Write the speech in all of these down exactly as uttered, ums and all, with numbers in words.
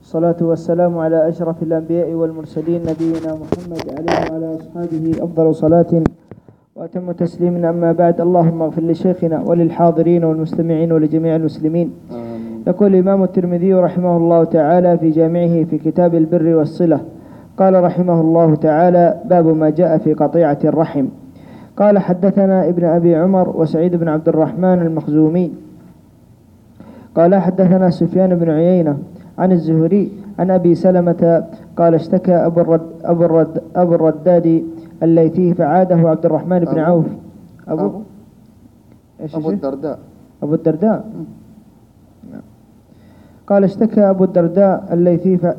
الصلاة والسلام على أشرف الأنبياء والمرسلين نبينا محمد عليه وعلى أصحابه أفضل صلاة وأتم تسليم. أما بعد، اللهم اغفر لشيخنا وللحاضرين والمستمعين ولجميع المسلمين. آمين. يقول الإمام الترمذي رحمه الله تعالى في جامعه في كتاب البر والصلة، قال رحمه الله تعالى: باب ما جاء في قطيعة الرحم. قال: حدثنا ابن أبي عمر وسعيد بن عبد الرحمن المخزومي قال: حدثنا سفيان بن عيينة عن الزهري عن أبي سلمة قال: اشتكى أبو, الرد أبو, الرد أبو الرداد الليثي فعاده عبد الرحمن بن عوف. أبو, أبو, أبو الدرداء أبو الدرداء قال: اشتكى أبو الدرداء الليثي ف...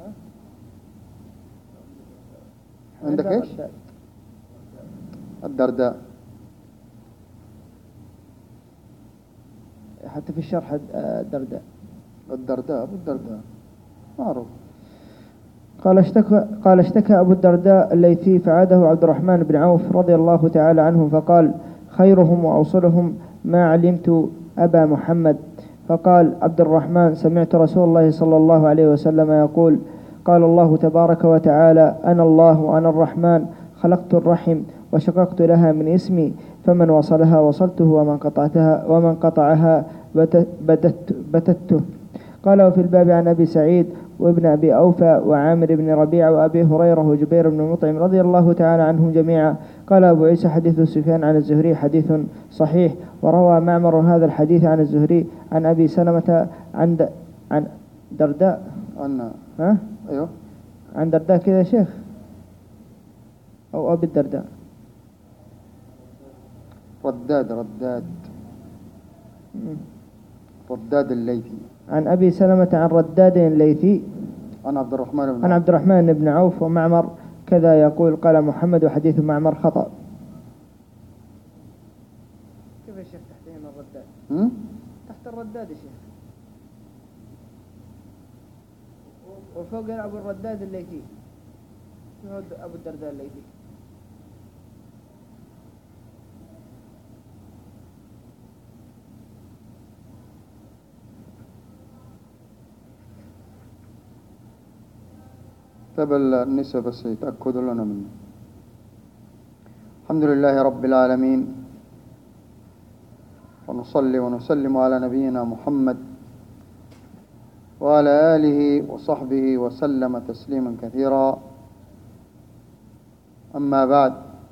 عندك إيش؟ الدرداء حتى في الشرح الدرداء الدرداء أبو الدرداء معروف. قال اشتكى قال اشتكى أبو الدرداء الليثي فعاده عبد الرحمن بن عوف رضي الله تعالى عنه فقال: خيرهم وأوصلهم ما علمت أبا محمد. فقال عبد الرحمن: سمعت رسول الله صلى الله عليه وسلم يقول: قال الله تبارك وتعالى: أنا الله وأنا الرحمن، خلقت الرحم وشققت لها من اسمي، فمن وصلها وصلته ومن قطعتها ومن قطعها بتت بتته. قال: وفي الباب عن أبي سعيد وابن أبي أوفى وعامر بن ربيعة وأبي هريرة وجبير بن مطعم رضي الله تعالى عنهم جميعا. قال أبو عيسى: حديث سفيان عن الزهري حديث صحيح. وروى معمر هذا الحديث عن الزهري عن أبي سلمة عن د... عن درداء عن ها أيوه عن درداء كذا يا شيخ، أو أبي الدرداء. رداد رداد رداد الليثي عن أبي سلمة عن رداد الليثي عن عبد الرحمن بن عن عبد الرحمن بن عوف ومعمر كذا يقول. قال محمد: وحديث معمر خطأ. كيف يا شيخ تحت هنا الرداد؟ هم؟ تحت الرداد يا شيخ، وفوق أبو الرداد الليثي أبو الدرداء الليثي. طيب النساء بس يتأكدوا لنا منه. الحمد لله رب العالمين، ونصلي ونسلم على نبينا محمد وعلى آله وصحبه وسلم تسليما كثيرا. أما بعد،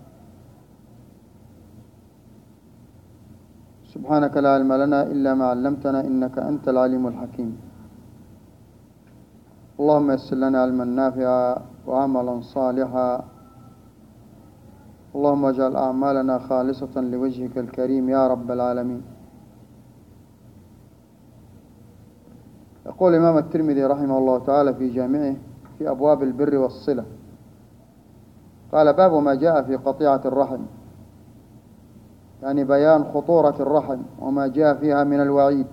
سبحانك لا علم لنا إلا ما علمتنا إنك أنت العليم الحكيم. اللهم يسر لنا علما نافعا وعملا صالحا. اللهم اجعل أعمالنا خالصة لوجهك الكريم يا رب العالمين. يقول الإمام الترمذي رحمه الله تعالى في جامعه في أبواب البر والصلة، قال: باب ما جاء في قطيعة الرحم، يعني بيان خطورة الرحم وما جاء فيها من الوعيد.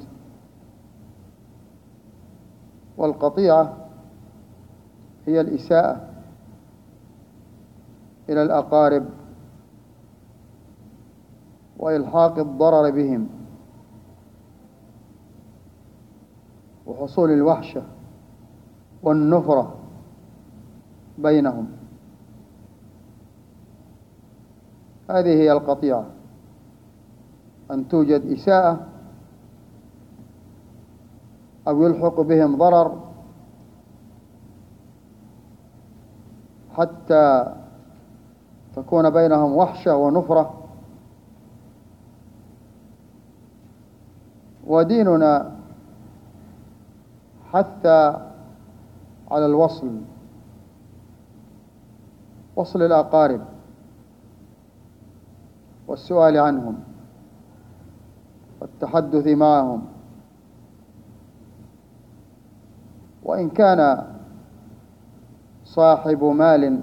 والقطيعة هي الإساءة إلى الأقارب وإلحاق الضرر بهم وحصول الوحشة والنفرة بينهم. هذه هي القطيعة، أن توجد إساءة أو يلحق بهم ضرر حتى تكون بينهم وحشة ونفرة. وديننا حث على الوصل، وصل الأقارب والسؤال عنهم والتحدث معهم. وإن كان صاحب مال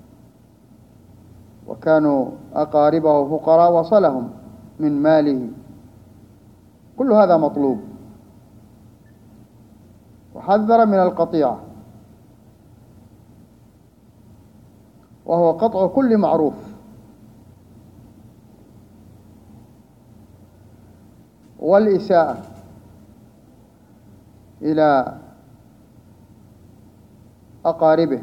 وكانوا أقاربه فقراء وصلهم من ماله، كل هذا مطلوب. وحذر من القطيعة، وهو قطع كل معروف. والإساءة إلى أقاربه.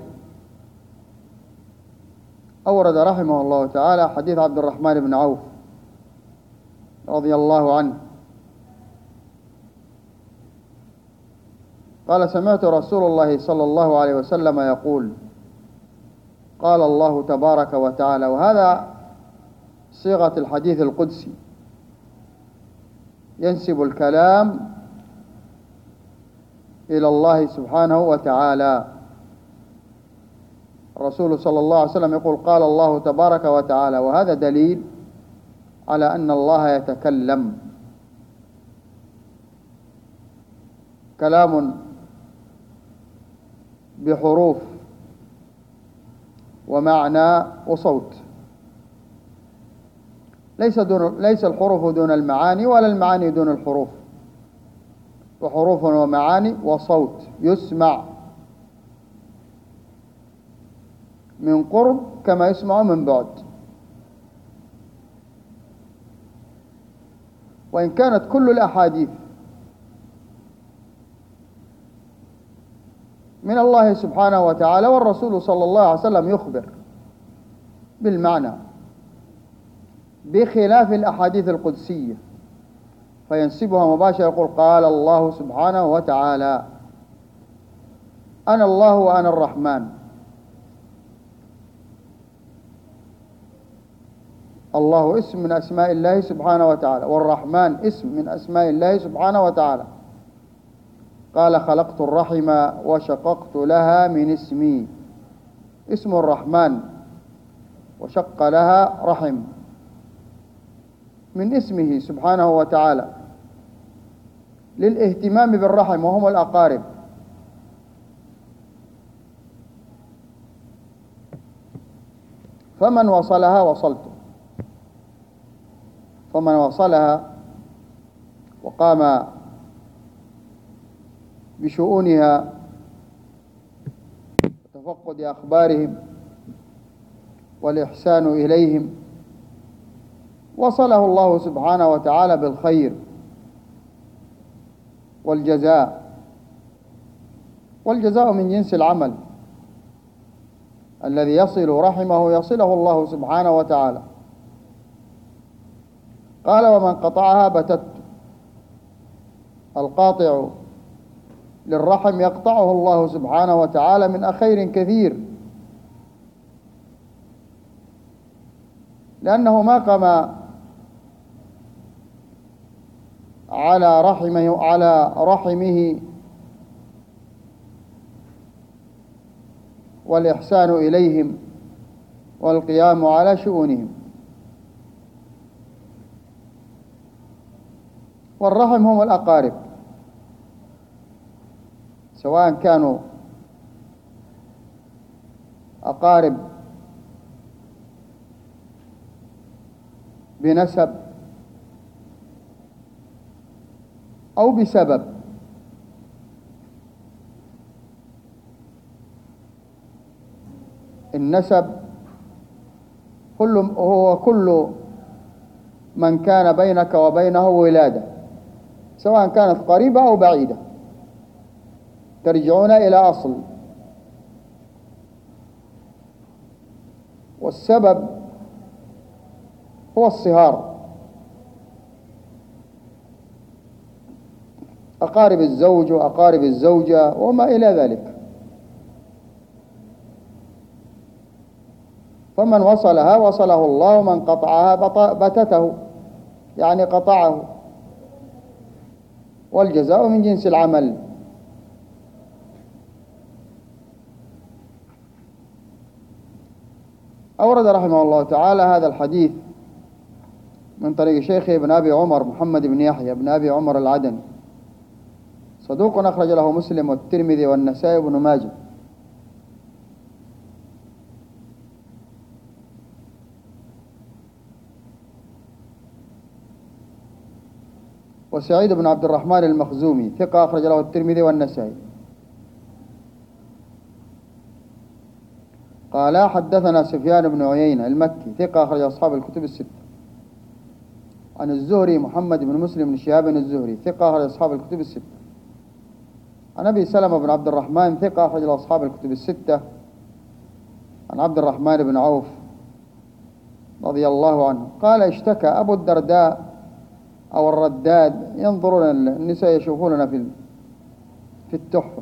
أورد رحمه الله تعالى حديث عبد الرحمن بن عوف رضي الله عنه قال: سمعت رسول الله صلى الله عليه وسلم يقول: قال الله تبارك وتعالى. وهذا صيغة الحديث القدسي، ينسب الكلام إلى الله سبحانه وتعالى. الرسول صلى الله عليه وسلم يقول: قال الله تبارك وتعالى، وهذا دليل على أن الله يتكلم كلام بحروف ومعنى وصوت، ليس دون ليس الحروف دون المعاني ولا المعاني دون الحروف، وحروف ومعاني وصوت يسمع من قرب كما يسمع من بعد. وإن كانت كل الأحاديث من الله سبحانه وتعالى، والرسول صلى الله عليه وسلم يخبر بالمعنى بخلاف الأحاديث القدسية فينسبها مباشرة، يقول: قال الله سبحانه وتعالى: أنا الله وأنا الرحمن. الله اسم من أسماء الله سبحانه وتعالى، والرحمن اسم من أسماء الله سبحانه وتعالى. قال: خلقت الرحم وشققت لها من اسمي. اسم الرحمن وشق لها رحم من اسمه سبحانه وتعالى، للاهتمام بالرحم وهم الأقارب. فمن وصلها وصلته، فمن وصلها وقام بشؤونها وتفقد أخبارهم والإحسان إليهم، وصله الله سبحانه وتعالى بالخير والجزاء، والجزاء من جنس العمل. الذي يصل رحمه يصله الله سبحانه وتعالى. قال: ومن قطعها بتت. القاطع للرحم يقطعه الله سبحانه وتعالى من خير كثير، لأنه ما قام على رحمه على رحمه والإحسان إليهم والقيام على شؤونهم. والرحم هم الأقارب، سواء كانوا أقارب بنسب أو بسبب. النسب كل هو كل من كان بينك وبينه ولادة، سواء كانت قريبة أو بعيدة، ترجعون إلى أصل. والسبب هو الصهار، أقارب الزوج وأقارب الزوجة وما إلى ذلك. فمن وصلها وصله الله، ومن قطعها بتته، يعني قطعه، والجزاء من جنس العمل. أورد رحمه الله تعالى هذا الحديث من طريق شيخه ابن أبي عمر محمد بن يحيى بن أبي عمر العدني، صدوق أخرج له مسلم والترمذي والنسائي وابن ماجه. وسعيد بن عبد الرحمن المخزومي ثقة أخرج له الترمذي والنسائي. قال: حدثنا سفيان بن عيينة المكي ثقة أخرج أصحاب الكتب الستة. عن الزهري محمد بن مسلم بن شهاب الزهري ثقة أخرج أصحاب الكتب الستة. عن أبي سلمة بن عبد الرحمن ثقة أخرج له أصحاب الكتب الستة، عن عبد الرحمن بن عوف رضي الله عنه قال اشتكى أبو الدرداء أو الرداد، ينظرون النساء يشوفوننا في في التحفة.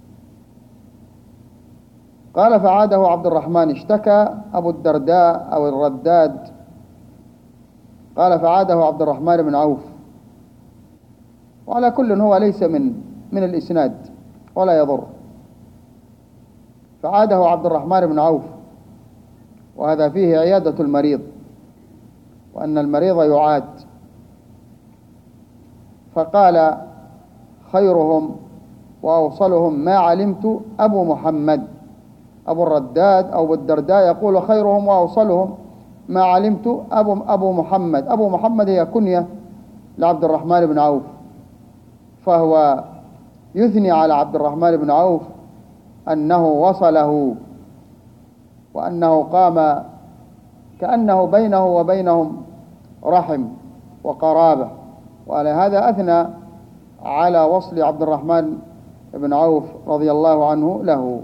قال فعاده عبد الرحمن اشتكى أبو الدرداء أو الرداد، قال فعاده عبد الرحمن بن عوف. وعلى كل هو ليس من من الإسناد ولا يضر، فعاده عبد الرحمن بن عوف، وهذا فيه عيادة المريض وأن المريض يعاد. فقال خيرهم وأوصلهم ما علمت أبو محمد، أبو الرداد أو أبو الدرداء يقول خيرهم وأوصلهم ما علمت أبو, أبو محمد. أبو محمد هي كنية لعبد الرحمن بن عوف، فهو يثني على عبد الرحمن بن عوف أنه وصله وأنه قام كأنه بينه وبينهم رحم وقرابة، وعلى هذا أثنى على وصل عبد الرحمن بن عوف رضي الله عنه له.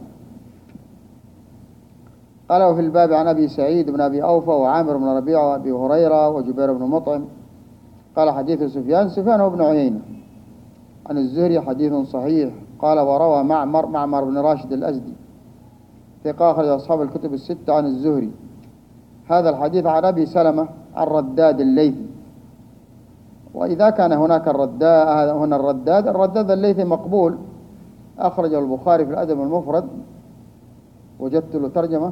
قال وفي الباب عن أبي سعيد بن أبي أوفى وعامر بن ربيعة وأبي هريرة وجبير بن مطعم قال حديث سفيان سفيان هو بن عيينة عن الزهري حديث صحيح. قال وروى معمر معمر بن راشد الأزدي ثقة أخرج أصحاب الكتب الستة عن الزهري هذا الحديث عن أبي سلمة عن رداد الليثي. وإذا كان هناك الرداد هنا الرداد الرداد الليثي مقبول، أخرجه البخاري في الأدب المفرد. وجدت له ترجمة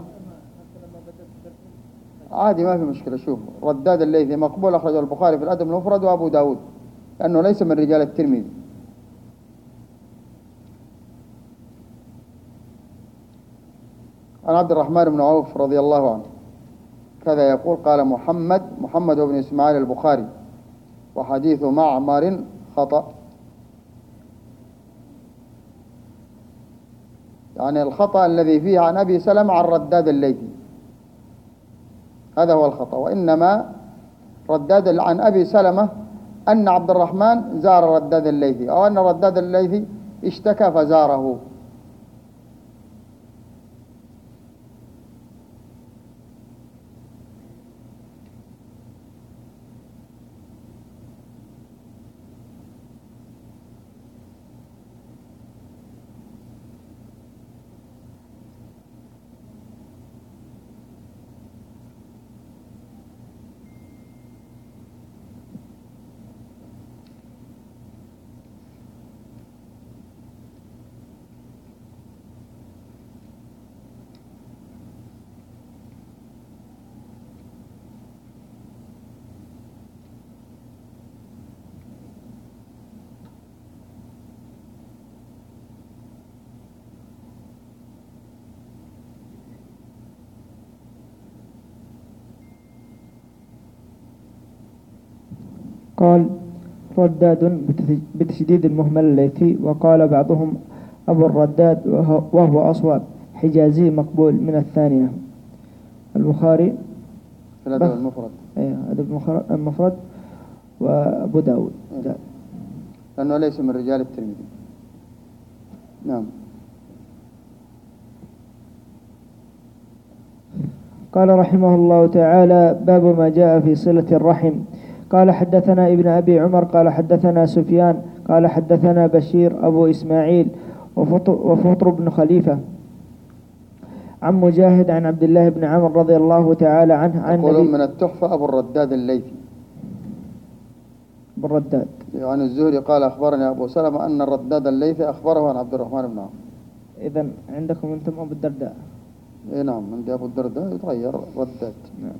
عادي ما في مشكلة. شوف رداد الليثي مقبول، أخرجه البخاري في الأدب المفرد وأبو داود، لأنه ليس من رجال الترمذي. عن عبد الرحمن بن عوف رضي الله عنه كذا يقول قال محمد محمد بن إسماعيل البخاري وحديث معمر خطأ، يعني الخطأ الذي فيه عن أبي سلمة عن رداد الليثي هذا هو الخطأ، وإنما رداد عن أبي سلمة أن عبد الرحمن زار رداد الليثي أو أن رداد الليثي اشتكى فزاره. قال رداد بتشديد المهمل الليثي، وقال بعضهم أبو الرداد وهو أصواب حجازي مقبول من الثانية. البخاري في الأدب المفرد ايه الأدب المفرد وأبو داود إيه. لأنه ليس من رجال الترمذي. نعم. قال رحمه الله تعالى باب ما جاء في صلة الرحم. قال حدثنا ابن أبي عمر قال حدثنا سفيان قال حدثنا بشير أبو إسماعيل وفطر بن خليفة عن مجاهد عن عبد الله بن عمر رضي الله تعالى عنه عن يقولون من التحفة أبو الرداد الليثي أبو الرداد عن الزهري قال أخبرني أبو سلمة أن الرداد الليثي أخبره عن عبد الرحمن بن عوف. إذن عندكم أنتم أبو الدرداء. إيه نعم عندي أبو الدرداء يتغير رداد. نعم.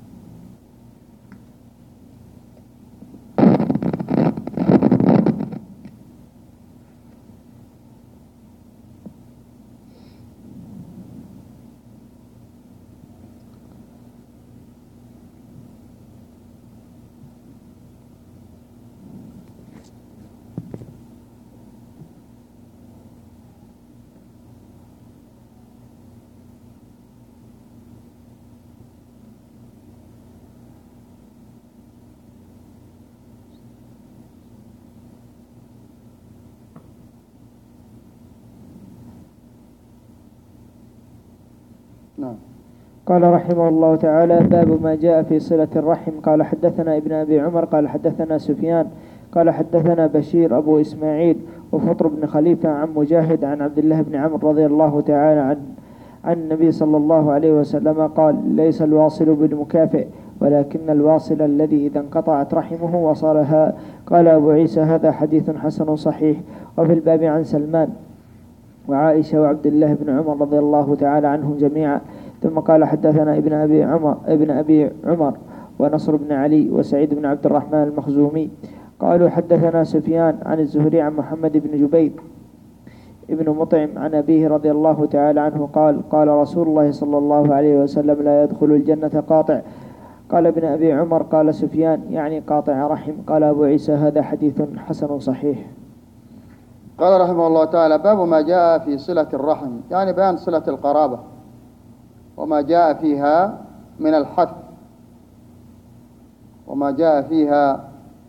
نعم. قال رحمه الله تعالى: باب ما جاء في صلة الرحم. قال حدثنا ابن أبي عمر قال حدثنا سفيان قال حدثنا بشير أبو إسماعيل وفطر بن خليفة عن مجاهد عن عبد الله بن عمرو رضي الله تعالى عن عن النبي صلى الله عليه وسلم قال: ليس الواصل بالمكافئ ولكن الواصل الذي إذا انقطعت رحمه وصلها. قال أبو عيسى: هذا حديث حسن صحيح. وفي الباب عن سلمان وعائشة وعبد الله بن عمر رضي الله تعالى عنهم جميعا. ثم قال: حدثنا ابن أبي عمر ابن أبي عمر ونصر بن علي وسعيد بن عبد الرحمن المخزومي قالوا: حدثنا سفيان عن الزهري عن محمد بن جبير ابن مطعم عن أبيه رضي الله تعالى عنه قال: قال رسول الله صلى الله عليه وسلم: لا يدخل الجنة قاطع. قال ابن أبي عمر: قال سفيان: يعني قاطع رحم. قال أبو عيسى: هذا حديث حسن صحيح. قال رحمه الله تعالى: باب ما جاء في صلة الرحم، يعني بيان صلة القرابة وما جاء فيها من الحث وما جاء فيها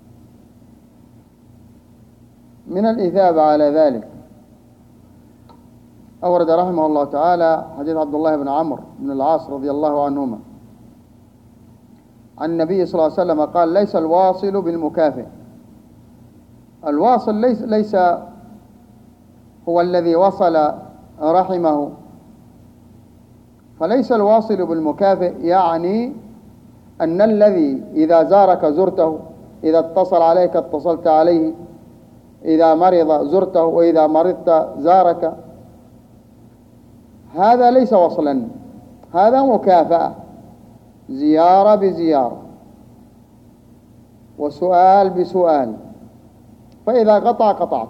من الإثابة على ذلك. أورد رحمه الله تعالى حديث عبد الله بن عمرو بن العاص رضي الله عنهما عن النبي صلى الله عليه وسلم قال: ليس الواصل بالمكافئ. الواصل ليس, ليس هو الذي وصل رحمه، فليس الواصل بالمكافئ يعني أن الذي إذا زارك زرته، إذا اتصل عليك اتصلت عليه، إذا مرض زرته وإذا مرضت زارك. هذا ليس وصلا، هذا مكافأة، زيارة بزيارة وسؤال بسؤال، فإذا قطع قطعت.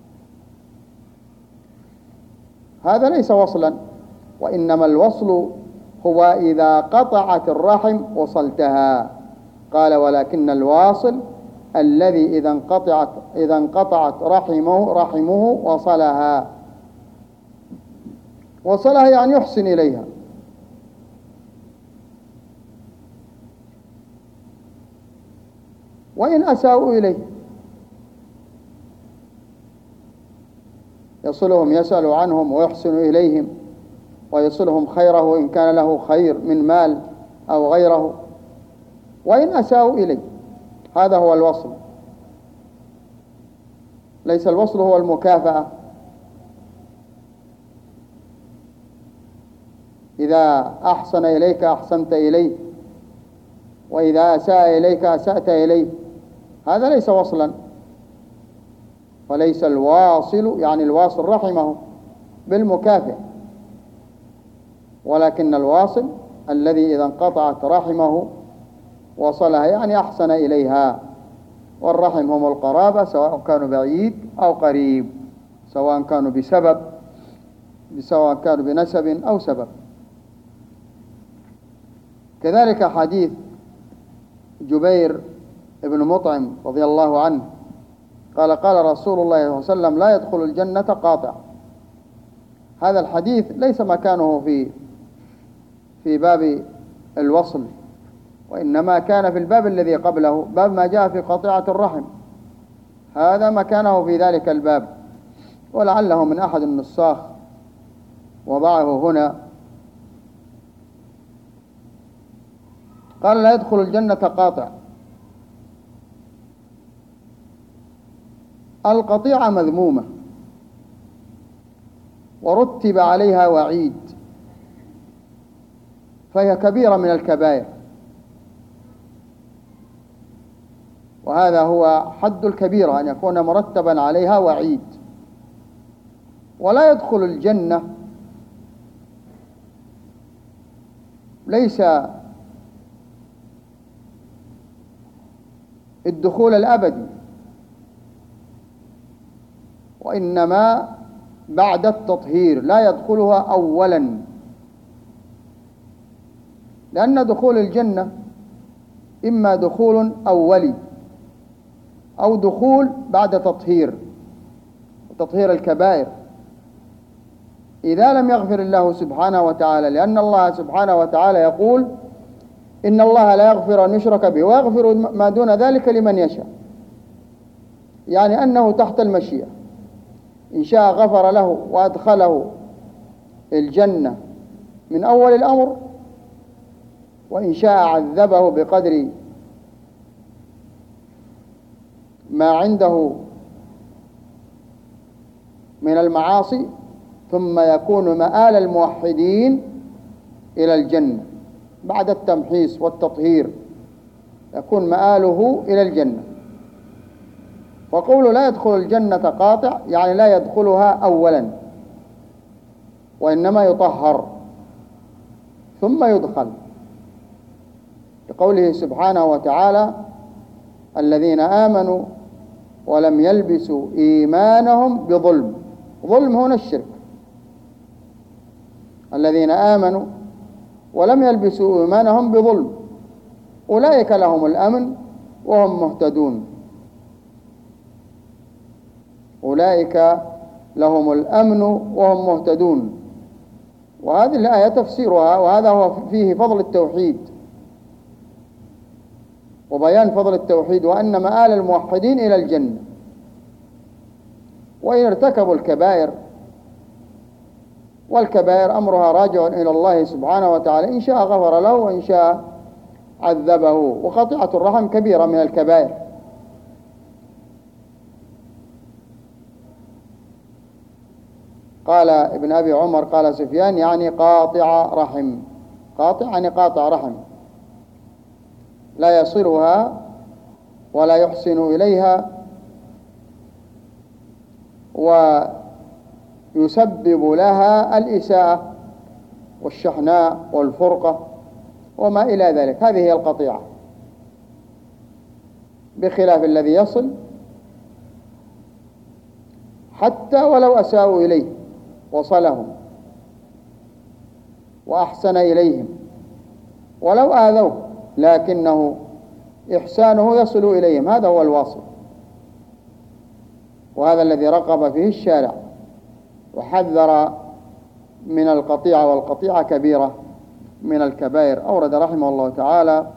هذا ليس وصلا، وإنما الوصل هو إذا قطعت الرحم وصلتها. قال: ولكن الواصل الذي إذا انقطعت إذا انقطعت رحمه رحمه وصلها. وصلها يعني يحسن إليها. وإن أساءوا إليه يصلهم، يسأل عنهم ويحسن إليهم ويصلهم خيره إن كان له خير من مال أو غيره، وإن أساءوا إليه. هذا هو الوصل. ليس الوصل هو المكافأة. إذا أحسن إليك أحسنت إليه، وإذا أساء إليك أسأت إليه. هذا ليس وصلا. وليس الواصل يعني الواصل رحمه بالمكافئ، ولكن الواصل الذي إذا انقطعت رحمه وصلها يعني أحسن إليها. والرحم هم القرابة، سواء كانوا بعيد أو قريب، سواء كانوا بسبب سواء كانوا بنسب أو سبب. كذلك حديث جبير ابن مطعم رضي الله عنه قال: قال رسول الله صلى الله عليه وسلم: لا يدخل الجنة قاطع. هذا الحديث ليس مكانه في في باب الوصل، وإنما كان في الباب الذي قبله، باب ما جاء في قطيعة الرحم. هذا مكانه في ذلك الباب، ولعله من أحد النساخ وضعه هنا. قال: لا يدخل الجنة قاطع. القطيعة مذمومة ورتب عليها وعيد، فهي كبيرة من الكبائر، وهذا هو حد الكبيرة، أن يكون مرتبا عليها وعيد. ولا يدخل الجنة ليس الدخول الأبدي، وإنما بعد التطهير. لا يدخلها أولا، لأن دخول الجنة إما دخول أولي أو دخول بعد تطهير، تطهير الكبائر. إذا لم يغفر الله سبحانه وتعالى، لأن الله سبحانه وتعالى يقول: إن الله لا يغفر أن يشرك به ويغفر ما دون ذلك لمن يشاء، يعني أنه تحت المشيئة. إن شاء غفر له وأدخله الجنة من أول الأمر، وإن شاء عذبه بقدر ما عنده من المعاصي، ثم يكون مآل الموحدين إلى الجنة بعد التمحيص والتطهير، يكون مآله إلى الجنة. وقوله لا يدخل الجنة قاطع يعني لا يدخلها أولا، وإنما يطهر ثم يدخل، لقوله سبحانه وتعالى: الذين آمنوا ولم يلبسوا إيمانهم بظلم. ظلم هنا الشرك. الذين آمنوا ولم يلبسوا إيمانهم بظلم أولئك لهم الأمن وهم مهتدون. أولئك لهم الأمن وهم مهتدون. وهذه الآية تفسيرها، وهذا هو فيه فضل التوحيد وبيان فضل التوحيد، وأن مآل الموحدين إلى الجنة. وإن ارتكبوا الكبائر، والكبائر أمرها راجع إلى الله سبحانه وتعالى، إن شاء غفر له وإن شاء عذبه. وقطيعة الرحم كبيرة من الكبائر. قال ابن أبي عمر قال سفيان يعني قاطع رحم. قاطع يعني قاطع رحم، لا يصلها ولا يحسن إليها، ويسبب لها الإساءة والشحناء والفرقة وما إلى ذلك. هذه هي القطيعة، بخلاف الذي يصل حتى ولو أساءوا إليه وصلهم وأحسن إليهم، ولو آذوه لكنه إحسانه يصل إليهم، هذا هو الواصل. وهذا الذي رغب فيه الشارع وحذر من القطيعة، والقطيعة كبيرة من الكبائر. أورد رحمه الله تعالى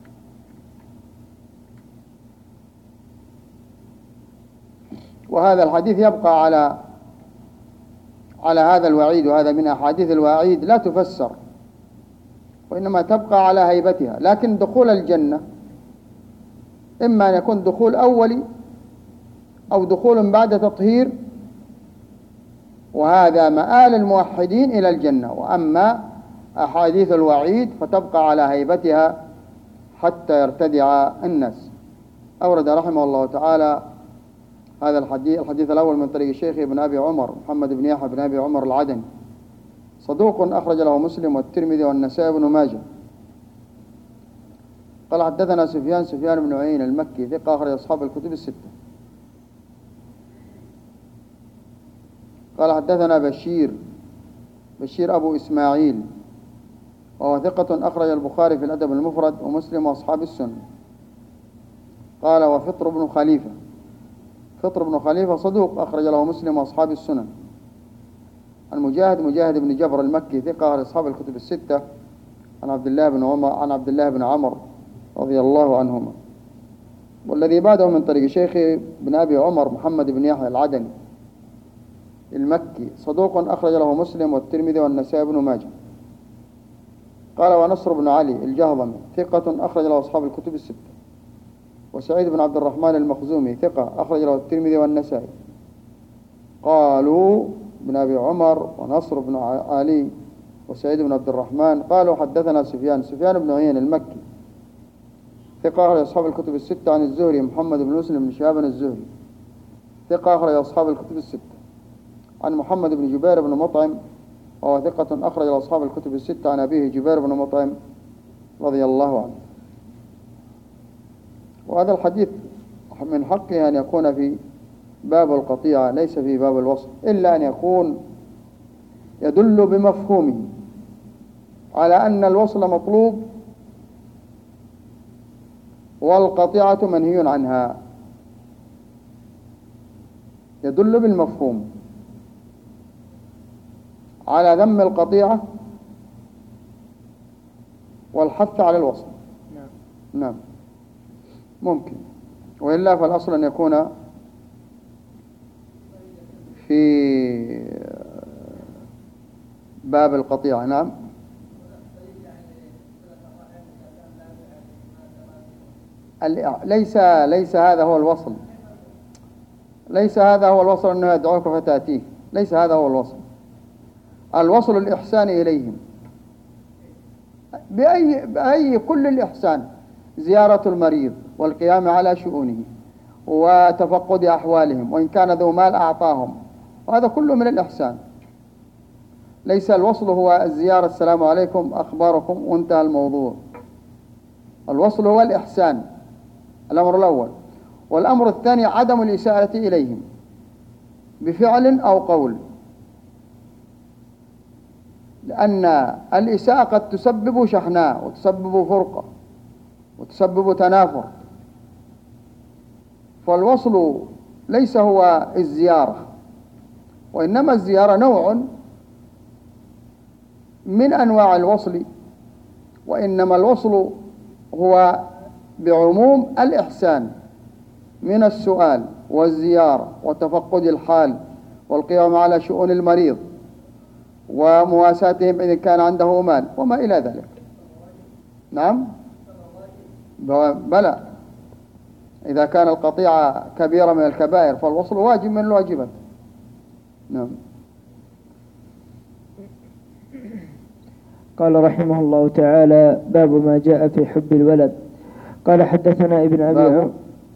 وهذا الحديث يبقى على على هذا الوعيد، وهذا من أحاديث الوعيد لا تفسر، وإنما تبقى على هيبتها. لكن دخول الجنة إما أن يكون دخول أولي أو دخول بعد تطهير، وهذا مآل الموحدين إلى الجنة. وأما أحاديث الوعيد فتبقى على هيبتها حتى يرتدع الناس. أورد رحمه الله تعالى هذا الحديث الحديث الأول من طريق الشيخ ابن أبي عمر محمد بن يحيى بن أبي عمر العدني، صدوق أخرج له مسلم والترمذي والنسائي بن ماجه. قال حدثنا سفيان سفيان بن عيينة المكي ثقة أخرج أصحاب الكتب الستة. قال حدثنا بشير بشير أبو إسماعيل وهو ثقة أخرج البخاري في الأدب المفرد ومسلم وأصحاب السنة. قال وفطر بن خليفة فطر بن خليفة صدوق أخرج له مسلم وأصحاب السنن. المجاهد مجاهد بن جبر المكي ثقة أخرج أصحاب الكتب الستة عن عبد الله بن عمر عن عبد الله بن عمر رضي الله عنهما. والذي بعده من طريق شيخ بن أبي عمر محمد بن يحيى العدني المكي صدوق أخرج له مسلم والترمذي والنسائي بن ماجه. قال ونصر بن علي الجهضمي ثقة أخرج له أصحاب الكتب الستة. وسعيد بن عبد الرحمن المخزومي ثقة أخرج له الترمذي والنسائي. قالوا بن أبي عمر ونصر بن علي وسعيد بن عبد الرحمن قالوا حدثنا سفيان سفيان بن عيينة المكي ثقة أخرج أصحاب الكتب الستة عن الزهري محمد بن مسلم بن شهاب الزهري ثقة أخرج أصحاب الكتب الستة عن محمد بن جبير بن مطعم وهو ثقة أخرج أصحاب الكتب الستة عن أبيه جبير بن مطعم رضي الله عنه. وهذا الحديث من حقه أن يكون في باب القطيعة ليس في باب الوصل، إلا أن يكون يدل بمفهومه على أن الوصل مطلوب والقطيعة منهي عنها، يدل بالمفهوم على ذم القطيعة والحث على الوصل. نعم نعم ممكن، وإلا فالأصل أن يكون في باب القطيعة. نعم ليس ليس هذا هو الوصل، ليس هذا هو الوصل أنه يدعوك فتأتيه، ليس هذا هو الوصل. الوصل الإحسان إليهم بأي, بأي كل الإحسان، زيارة المريض والقيام على شؤونه وتفقد أحوالهم، وإن كان ذو مال أعطاهم، وهذا كله من الإحسان. ليس الوصل هو الزيارة السلام عليكم أخباركم وانتهى الموضوع. الوصل هو الإحسان، الأمر الأول. والأمر الثاني عدم الإساءة إليهم بفعل أو قول، لأن الإساءة قد تسبب شحناء وتسبب فرقة وتسبب تنافر. فالوصل ليس هو الزيارة، وإنما الزيارة نوع من أنواع الوصل، وإنما الوصل هو بعموم الإحسان من السؤال والزيارة وتفقد الحال والقيام على شؤون المريض ومواساتهم إذا كان عنده مال وما إلى ذلك. نعم بلى، إذا كان القطيعة كبيرة من الكبائر فالوصل واجب من الواجبات. نعم. قال رحمه الله تعالى: باب ما جاء في حب الولد. قال حدثنا ابن أبي عمر.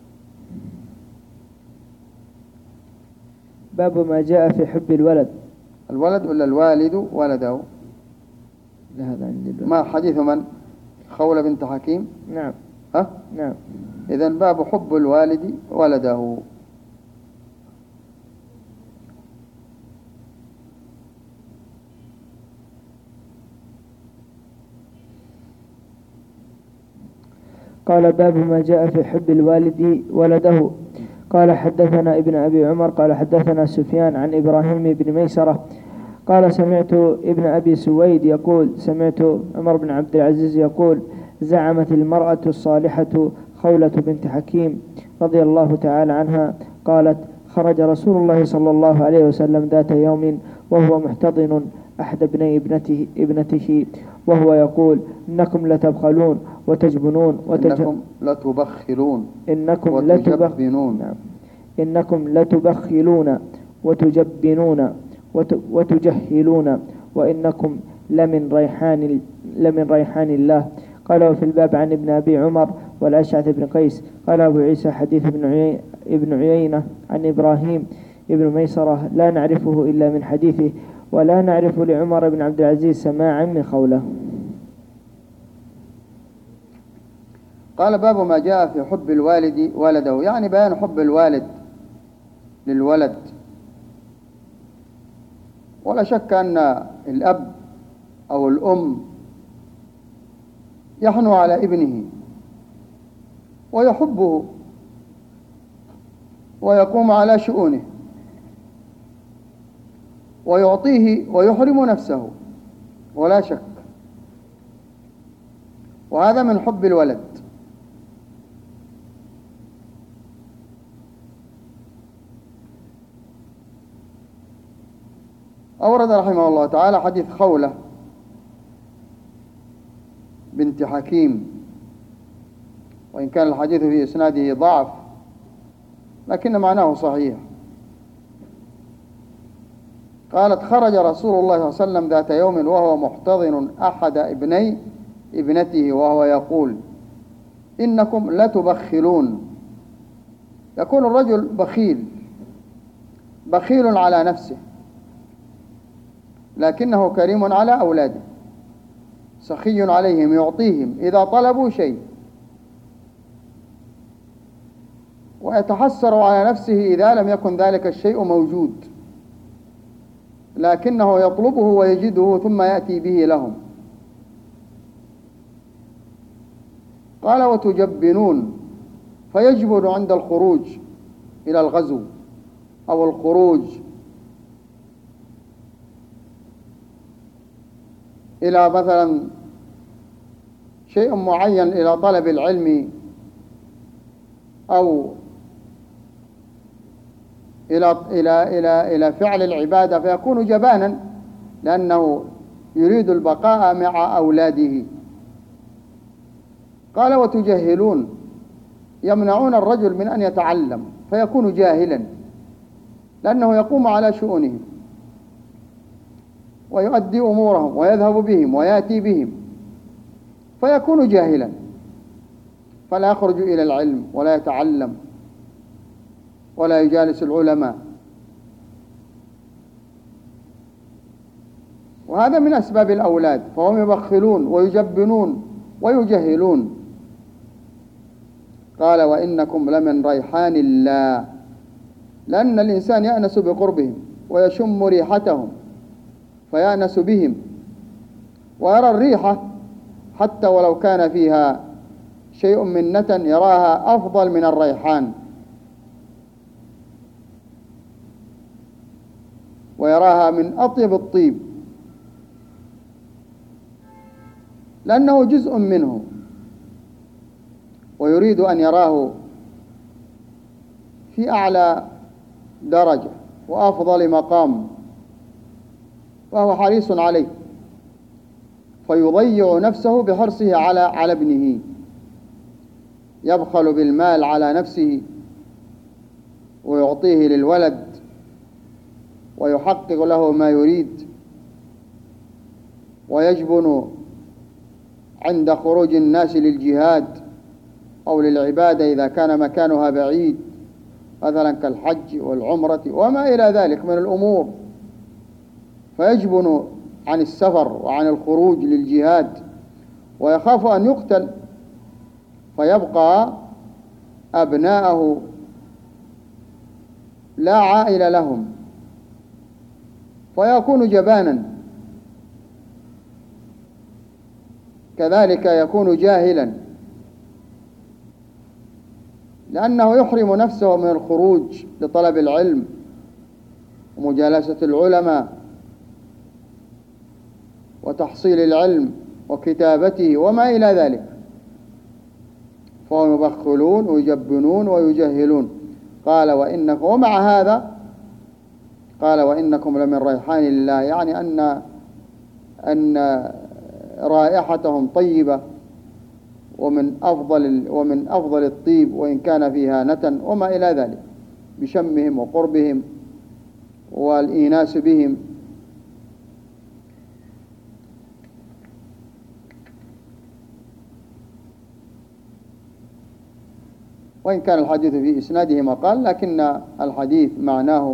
باب ما جاء في حب الولد. الولد ولا الوالد ولده؟ لا، هذا عندي. ما حديث من؟ خولة بنت حكيم. نعم. ها؟ نعم. إذن باب حب الوالد ولده. قال: باب ما جاء في حب الوالد ولده. قال حدثنا ابن أبي عمر قال حدثنا سفيان عن إبراهيم بن ميسرة قال: سمعت ابن أبي سويد يقول: سمعت عمر بن عبد العزيز يقول: زعمت المرأة الصالحة خولة بنت حكيم رضي الله تعالى عنها قالت: خرج رسول الله صلى الله عليه وسلم ذات يوم وهو محتضن أحد ابني ابنته, ابنته وهو يقول: إنكم لتبخلون وتجبنون وتج... إنكم لتبخلون إنكم وتجبنون نعم. إنكم لتبخلون وتجبنون وت... وتجهلون وإنكم لمن ريحان لمن ريحان الله. قال: وفي الباب عن ابن أبي عمر والأشعث بن قيس. قال أبو عيسى: حديث ابن عي... ابن عيينة عن إبراهيم ابن ميسرة لا نعرفه إلا من حديثه، ولا نعرف لعمر بن عبد العزيز سماعا من خوله. قال: باب ما جاء في حب الوالد ولده، يعني بيان حب الوالد للولد. ولا شك أن الأب أو الأم يحنو على ابنه ويحبه ويقوم على شؤونه ويعطيه ويحرم نفسه، ولا شك، وهذا من حب الولد. أورد رحمه الله تعالى حديث خولة بنت حكيم، وإن كان الحديث في إسناده ضعف لكن معناه صحيح. قالت: خرج رسول الله صلى الله عليه وسلم ذات يوم وهو محتضن أحد ابني ابنته وهو يقول: إنكم لتبخلون. يكون الرجل بخيل بخيل على نفسه، لكنه كريم على أولاده، سخي عليهم، يعطيهم إذا طلبوا شيء، ويتحسر على نفسه إذا لم يكن ذلك الشيء موجود، لكنه يطلبه ويجده ثم يأتي به لهم. قال: وتجبنون، فيجبن عند الخروج إلى الغزو أو الخروج إلى مثلا شيء معين، إلى طلب العلم أو إلى إلى إلى إلى فعل العبادة، فيكون جبانا لأنه يريد البقاء مع أولاده. قال: وتجهلون، يمنعون الرجل من أن يتعلم فيكون جاهلا، لأنه يقوم على شؤونهم ويؤدي أمورهم ويذهب بهم ويأتي بهم، فيكون جاهلا فلا يخرج إلى العلم ولا يتعلم ولا يجالس العلماء. وهذا من أسباب الأولاد، فهم يبخلون ويجبنون ويجهلون. قال وإنكم لمن ريحان الله، لأن الإنسان يأنس بقربهم ويشم ريحتهم فيأنس بهم ويرى الريحة حتى ولو كان فيها شيء من نتن يراها أفضل من الريحان، ويراها من أطيب الطيب، لأنه جزء منه ويريد أن يراه في أعلى درجة وأفضل مقام، وهو حريص عليه، فيضيع نفسه بحرصه على على ابنه، يبخل بالمال على نفسه ويعطيه للولد ويحقق له ما يريد، ويجبن عند خروج الناس للجهاد أو للعبادة إذا كان مكانها بعيد، مثلا كالحج والعمرة وما إلى ذلك من الأمور، فيجبن عن السفر وعن الخروج للجهاد ويخاف أن يقتل، فيبقى أبناءه لا عائل لهم فيكون جبانا، كذلك يكون جاهلا، لأنه يحرم نفسه من الخروج لطلب العلم ومجالسة العلماء وتحصيل العلم وكتابته وما إلى ذلك، فهم يبخلون ويجبنون ويجهلون. قال وإنكم، ومع هذا قال وإنكم لمن ريحان الله، يعني أن أن رائحتهم طيبة ومن أفضل ومن أفضل الطيب وإن كان فيها نتن وما إلى ذلك، بشمهم وقربهم والإيناس بهم. وإن كان الحديث في إسناده مقال، لكن الحديث معناه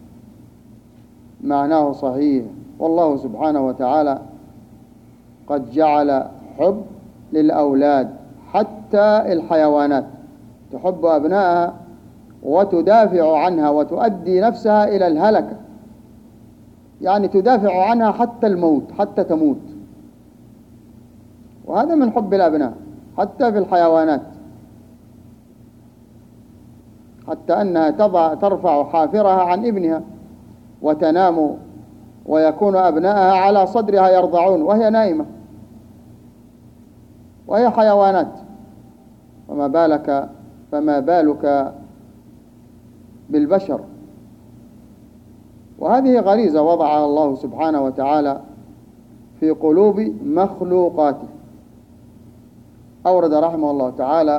معناه صحيح. والله سبحانه وتعالى قد جعل حب للأولاد حتى الحيوانات تحب أبنائها وتدافع عنها وتؤدي نفسها إلى الهلكة، يعني تدافع عنها حتى الموت، حتى تموت، وهذا من حب الأبناء حتى في الحيوانات، حتى أنها تضع ترفع حافرها عن ابنها وتنام ويكون أبنائها على صدرها يرضعون وهي نائمة، وهي حيوانات، فما بالك فما بالك بالبشر. وهذه غريزة وضعها الله سبحانه وتعالى في قلوب مخلوقاته. أورد رحمه الله تعالى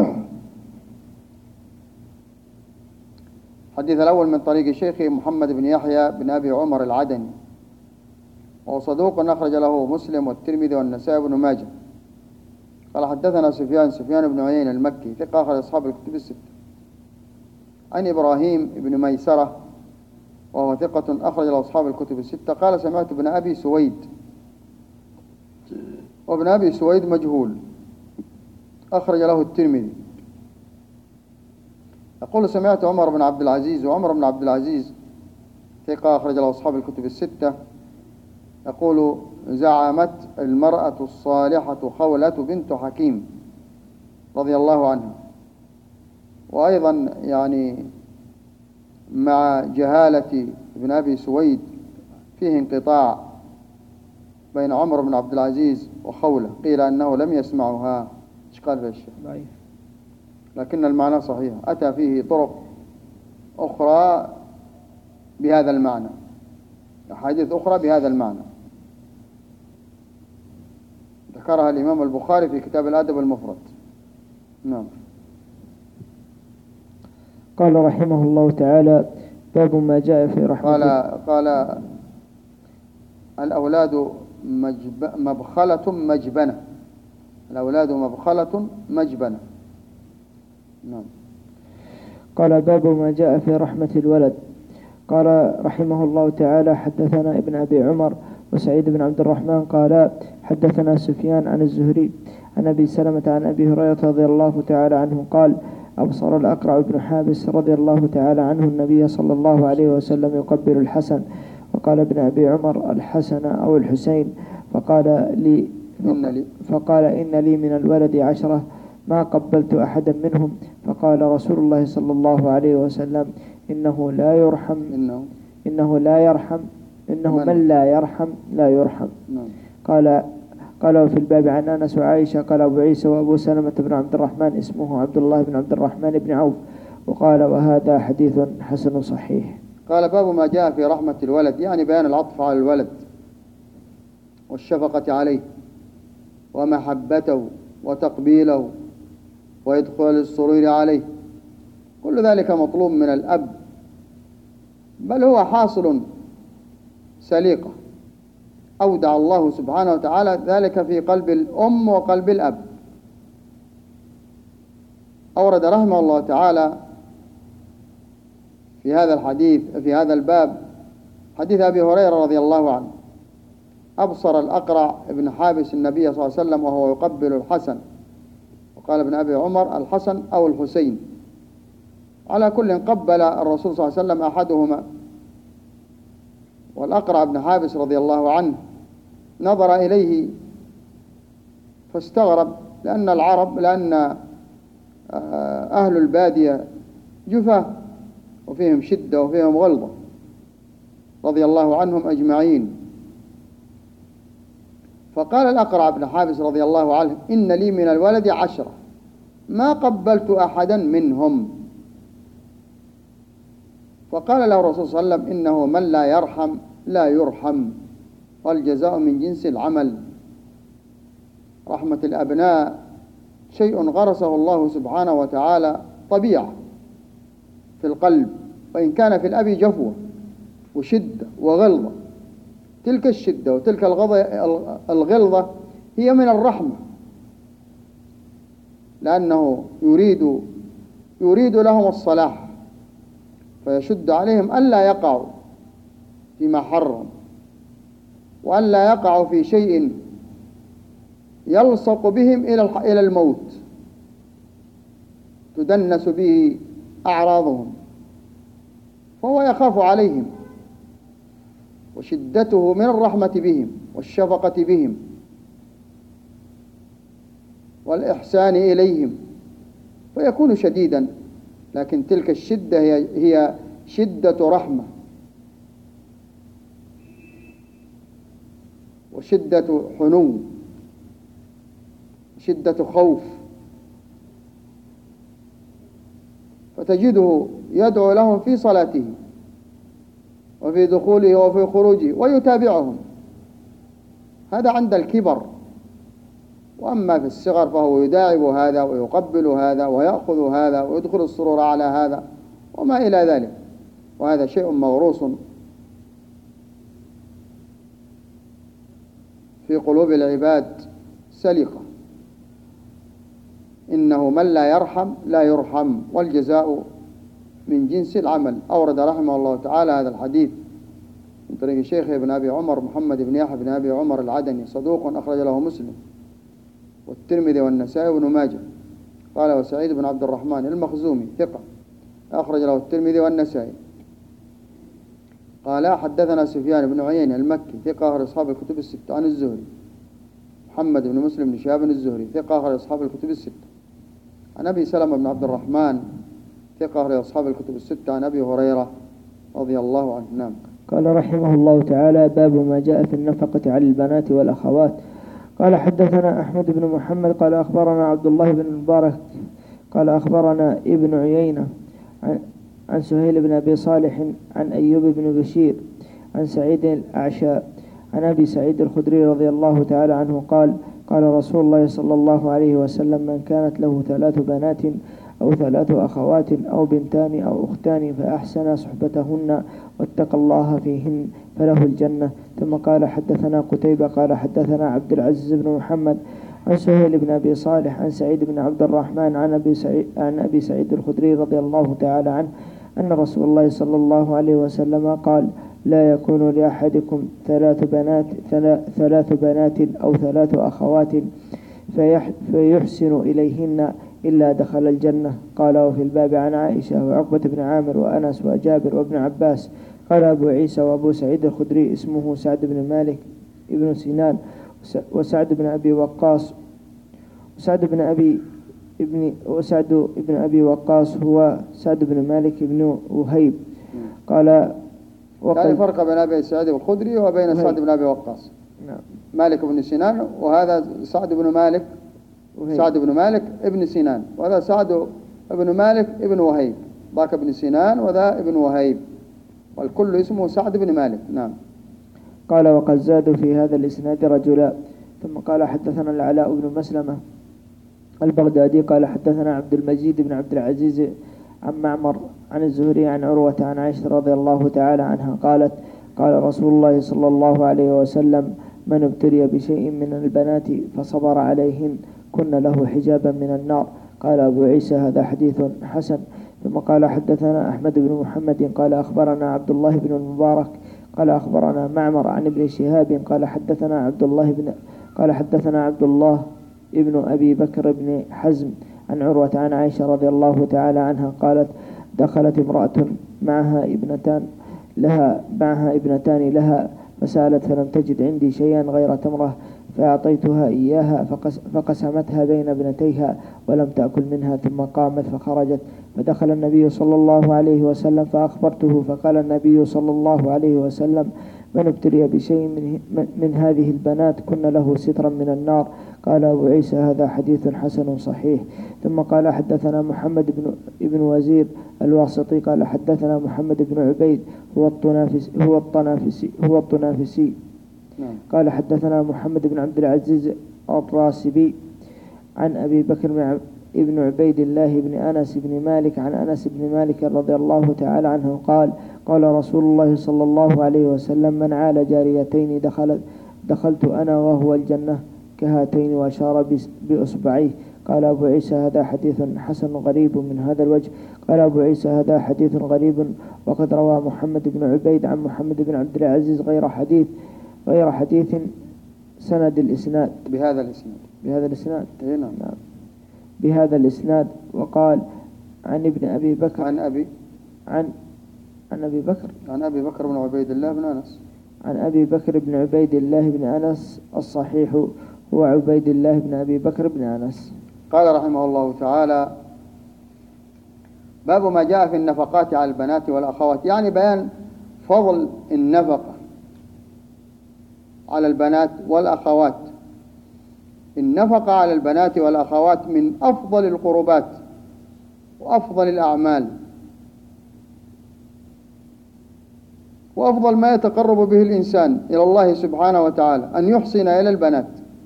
الحديث الأول من طريق الشيخ محمد بن يحيى بن أبي عمر العدني، وهو صدوق أخرج له مسلم والترمذي والنسائي بن ماجه. قال حدثنا سفيان سفيان بن عيينة المكي ثقة أخرج أصحاب الكتب الستة، عن إبراهيم بن ميسرة وهو ثقة أخرج له أصحاب الكتب الستة. قال سمعت ابن أبي سويد، وابن أبي سويد مجهول أخرج له الترمذي. يقول سمعت عمر بن عبد العزيز، وعمر بن عبد العزيز ثقة أخرج له أصحاب الكتب الستة، يقول زعمت المرأة الصالحة خولة بنت حكيم رضي الله عنها. وأيضا يعني مع جهالة ابن أبي سويد فيه انقطاع بين عمر بن عبد العزيز وخولة، قيل أنه لم يسمعها. إيش قال في الشيخ؟ ضعيف، لكن المعنى صحيح، أتى فيه طرق أخرى بهذا المعنى، أحاديث أخرى بهذا المعنى ذكرها الإمام البخاري في كتاب الأدب المفرد. نعم. قال رحمه الله تعالى باب ما جاء في رحمة قال قال الأولاد مجب مبخلة مجبنة، الأولاد مبخلة مجبنة. نعم. قال باب ما جاء في رحمة الولد. قال رحمه الله تعالى حدثنا ابن أبي عمر وسعيد بن عبد الرحمن قال حدثنا سفيان عن الزهري عن أبي سلمة عن أبي هريرة رضي الله تعالى عنه قال أبصر الأقرع بن حابس رضي الله تعالى عنه النبي صلى الله عليه وسلم يقبل الحسن، وقال ابن أبي عمر الحسن أو الحسين، فقال لي إن لي فقال إن لي من الولد عشرة ما قبلت أحدا منهم، فقال رسول الله صلى الله عليه وسلم إنه لا يرحم إنه إنه لا يرحم إنه من, من لا يرحم لا يرحم. نعم. قال قالوا في الباب عن أنس وعائشة. قال أبو عيسى وأبو سلمة بن عبد الرحمن اسمه عبد الله بن عبد الرحمن بن عوف. وقال وهذا حديث حسن صحيح. قال باب ما جاء في رحمة الولد، يعني بيان العطف على الولد والشفقة عليه ومحبته وتقبيله وإدخال السرور عليه، كل ذلك مطلوب من الأب، بل هو حاصل سليقة أودع الله سبحانه وتعالى ذلك في قلب الأم وقلب الأب. أورد رحمه الله تعالى في هذا الحديث في هذا الباب حديث أبي هريرة رضي الله عنه: أبصر الأقرع ابن حابس النبي صلى الله عليه وسلم وهو يقبل الحسن، وقال ابن أبي عمر الحسن أو الحسين، على كل قبل الرسول صلى الله عليه وسلم أحدهما. والأقرع بن حابس رضي الله عنه نظر إليه فاستغرب، لأن العرب لأن أهل البادية جفاة وفيهم شدة وفيهم غلظة رضي الله عنهم أجمعين. فقال الأقرع بن حابس رضي الله عنه: إن لي من الولد عشرة ما قبلت أحدا منهم. فقال له الرسول صلى الله عليه وسلم: إنه من لا يرحم لا يرحم، والجزاء من جنس العمل. رحمة الأبناء شيء غرسه الله سبحانه وتعالى طبيعة في القلب، وإن كان في الأب جفوة وشدة وغلظة، تلك الشدة وتلك الغلظة هي من الرحمة، لأنه يريد يريد لهم الصلاح، فيشد عليهم ألا يقعوا فيما حرم، وألا يقعوا في شيء يلصق بهم إلى الموت تدنس به أعراضهم، فهو يخاف عليهم، وشدته من الرحمة بهم والشفقة بهم والإحسان إليهم، فيكون شديدا. لكن تلك الشدة هي, هي شدة رحمة وشدة حنو وشدة خوف، فتجده يدعو لهم في صلاته وفي دخوله وفي خروجه ويتابعهم، هذا عند الكبر. وأما في الصغر فهو يداعب هذا ويقبل هذا ويأخذ هذا ويدخل السرور على هذا وما إلى ذلك، وهذا شيء مغروس في قلوب العباد سليقة. إنه من لا يرحم لا يرحم، والجزاء من جنس العمل. أورد رحمه الله تعالى هذا الحديث من طريق الشيخ ابن أبي عمر محمد بن يحيى بن أبي عمر العدني، صدوق أخرج له مسلم والترمذي والنسائي وابن ماجه. قال وسعيد بن عبد الرحمن المخزومي ثقة أخرج له الترمذي والنسائي. قال حدثنا سفيان بن عيينة المكي ثقة أخرج أصحاب الكتب الستة عن الزهري. محمد بن مسلم بن شهاب الزهري ثقة أخرج أصحاب الكتب الستة عن أبي سلمة بن عبد الرحمن ثقة أخرج أصحاب الكتب الستة عن أبي هريرة رضي الله عنه. نعم. قال رحمه الله تعالى باب ما جاء في النفقة على البنات والأخوات. قال حدثنا أحمد بن محمد قال أخبرنا عبد الله بن المبارك قال أخبرنا ابن عيينة عن, عن سهيل بن أبي صالح عن أيوب بن بشير عن سعيد الأعشى عن أبي سعيد الخدري رضي الله تعالى عنه قال قال رسول الله صلى الله عليه وسلم من كانت له ثلاث بنات أو ثلاث أخوات أو بنتان أو أختان فأحسن صحبتهن واتقى الله فيهن فله الجنة. ثم قال حدثنا قتيبة قال حدثنا عبد العزيز بن محمد عن سهيل بن أبي صالح عن سعيد بن عبد الرحمن عن أبي سعيد, عن أبي سعيد الخدري رضي الله تعالى عنه أن رسول الله صلى الله عليه وسلم قال لا يكون لأحدكم ثلاث بنات, ثلاث بنات أو ثلاث أخوات فيحسن إليهن إلا دخل الجنة. قال وفي الباب عن عائشة وعقبة بن عامر وأنس وجابر وابن عباس. قال أبو عيسى وأبو سعيد الخدري اسمه سعد بن مالك ابن سنان وسعد بن أبي وقاص وسعد بن أبي ابن وسعد بن أبي وقاص هو سعد بن مالك بن وهيب. قال وقال فرق بين أبي سعيد الخدري وبين سعد بن أبي وقاص. نعم. مالك بن سنان وهذا سعد بن مالك وهيب. سعد بن مالك ابن سنان وهذا سعد بن مالك ابن وهيب. ذاك ابن سنان وذا ابن وهيب والكل اسمه سعد بن مالك. نعم. قال وقد زادوا في هذا الإسناد رجلا. ثم قال حدثنا العلاء بن مسلمة البغدادي قال حدثنا عبد المجيد بن عبد العزيز عن معمر عن الزهري عن عروة عن عائشة رضي الله تعالى عنها قالت قال رسول الله صلى الله عليه وسلم من ابتلي بشيء من البنات فصبر عليهن كن له حجابا من النار. قال أبو عيسى هذا حديث حسن. ثم قال حدثنا أحمد بن محمد قال أخبرنا عبد الله بن المبارك قال أخبرنا معمر عن ابن شهاب قال حدثنا عبد الله بن قال حدثنا عبد الله ابن أبي بكر بن حزم عن عروة عن عائشة رضي الله تعالى عنها قالت دخلت امرأة معها ابنتان لها معها ابنتان لها فسألت فلم تجد عندي شيئا غير تمرة فأعطيتها إياها فقس فقسمتها بين ابنتيها ولم تأكل منها ثم قامت فخرجت فدخل النبي صلى الله عليه وسلم فأخبرته فقال النبي صلى الله عليه وسلم من ابتلي بشيء من, من هذه البنات كن له سترا من النار. قال أبو عيسى هذا حديث حسن صحيح. ثم قال حدثنا محمد بن ابن وزير الواسطي قال حدثنا محمد بن عبيد هو الطنافسي هو الطنافسي هو الطنافسي قال حدثنا محمد بن عبد العزيز الراسبي عن أبي بكر بن ابن عبيد الله بن أنس بن مالك عن أنس بن مالك رضي الله تعالى عنه قال قال رسول الله صلى الله عليه وسلم من عال جاريتين دخلت دخلت أنا وهو الجنة كهاتين وأشار بأصبعيه. قال أبو عيسى هذا حديث حسن غريب من هذا الوجه. قال أبو عيسى هذا حديث غريب وقد روى محمد بن عبيد عن محمد بن عبد العزيز غير حديث غير حديث سند الإسناد بهذا الإسناد بهذا الإسناد نعم بهذا الإسناد. وقال عن ابن أبي بكر عن أبي عن عن أبي بكر عن أبي بكر بن عبيد الله بن أنس عن أبي بكر بن عبيد الله بن أنس الصحيح هو عبيد الله بن أبي بكر بن أنس. قال رحمه الله تعالى باب ما جاء في النفقات على البنات والأخوات، يعني بيان فضل النفقة على البنات والأخوات. النفقة على البنات والأخوات من أفضل القربات وأفضل الأعمال وأفضل ما يتقرب به الإنسان إلى الله سبحانه وتعالى أن يحسن إلى البنات،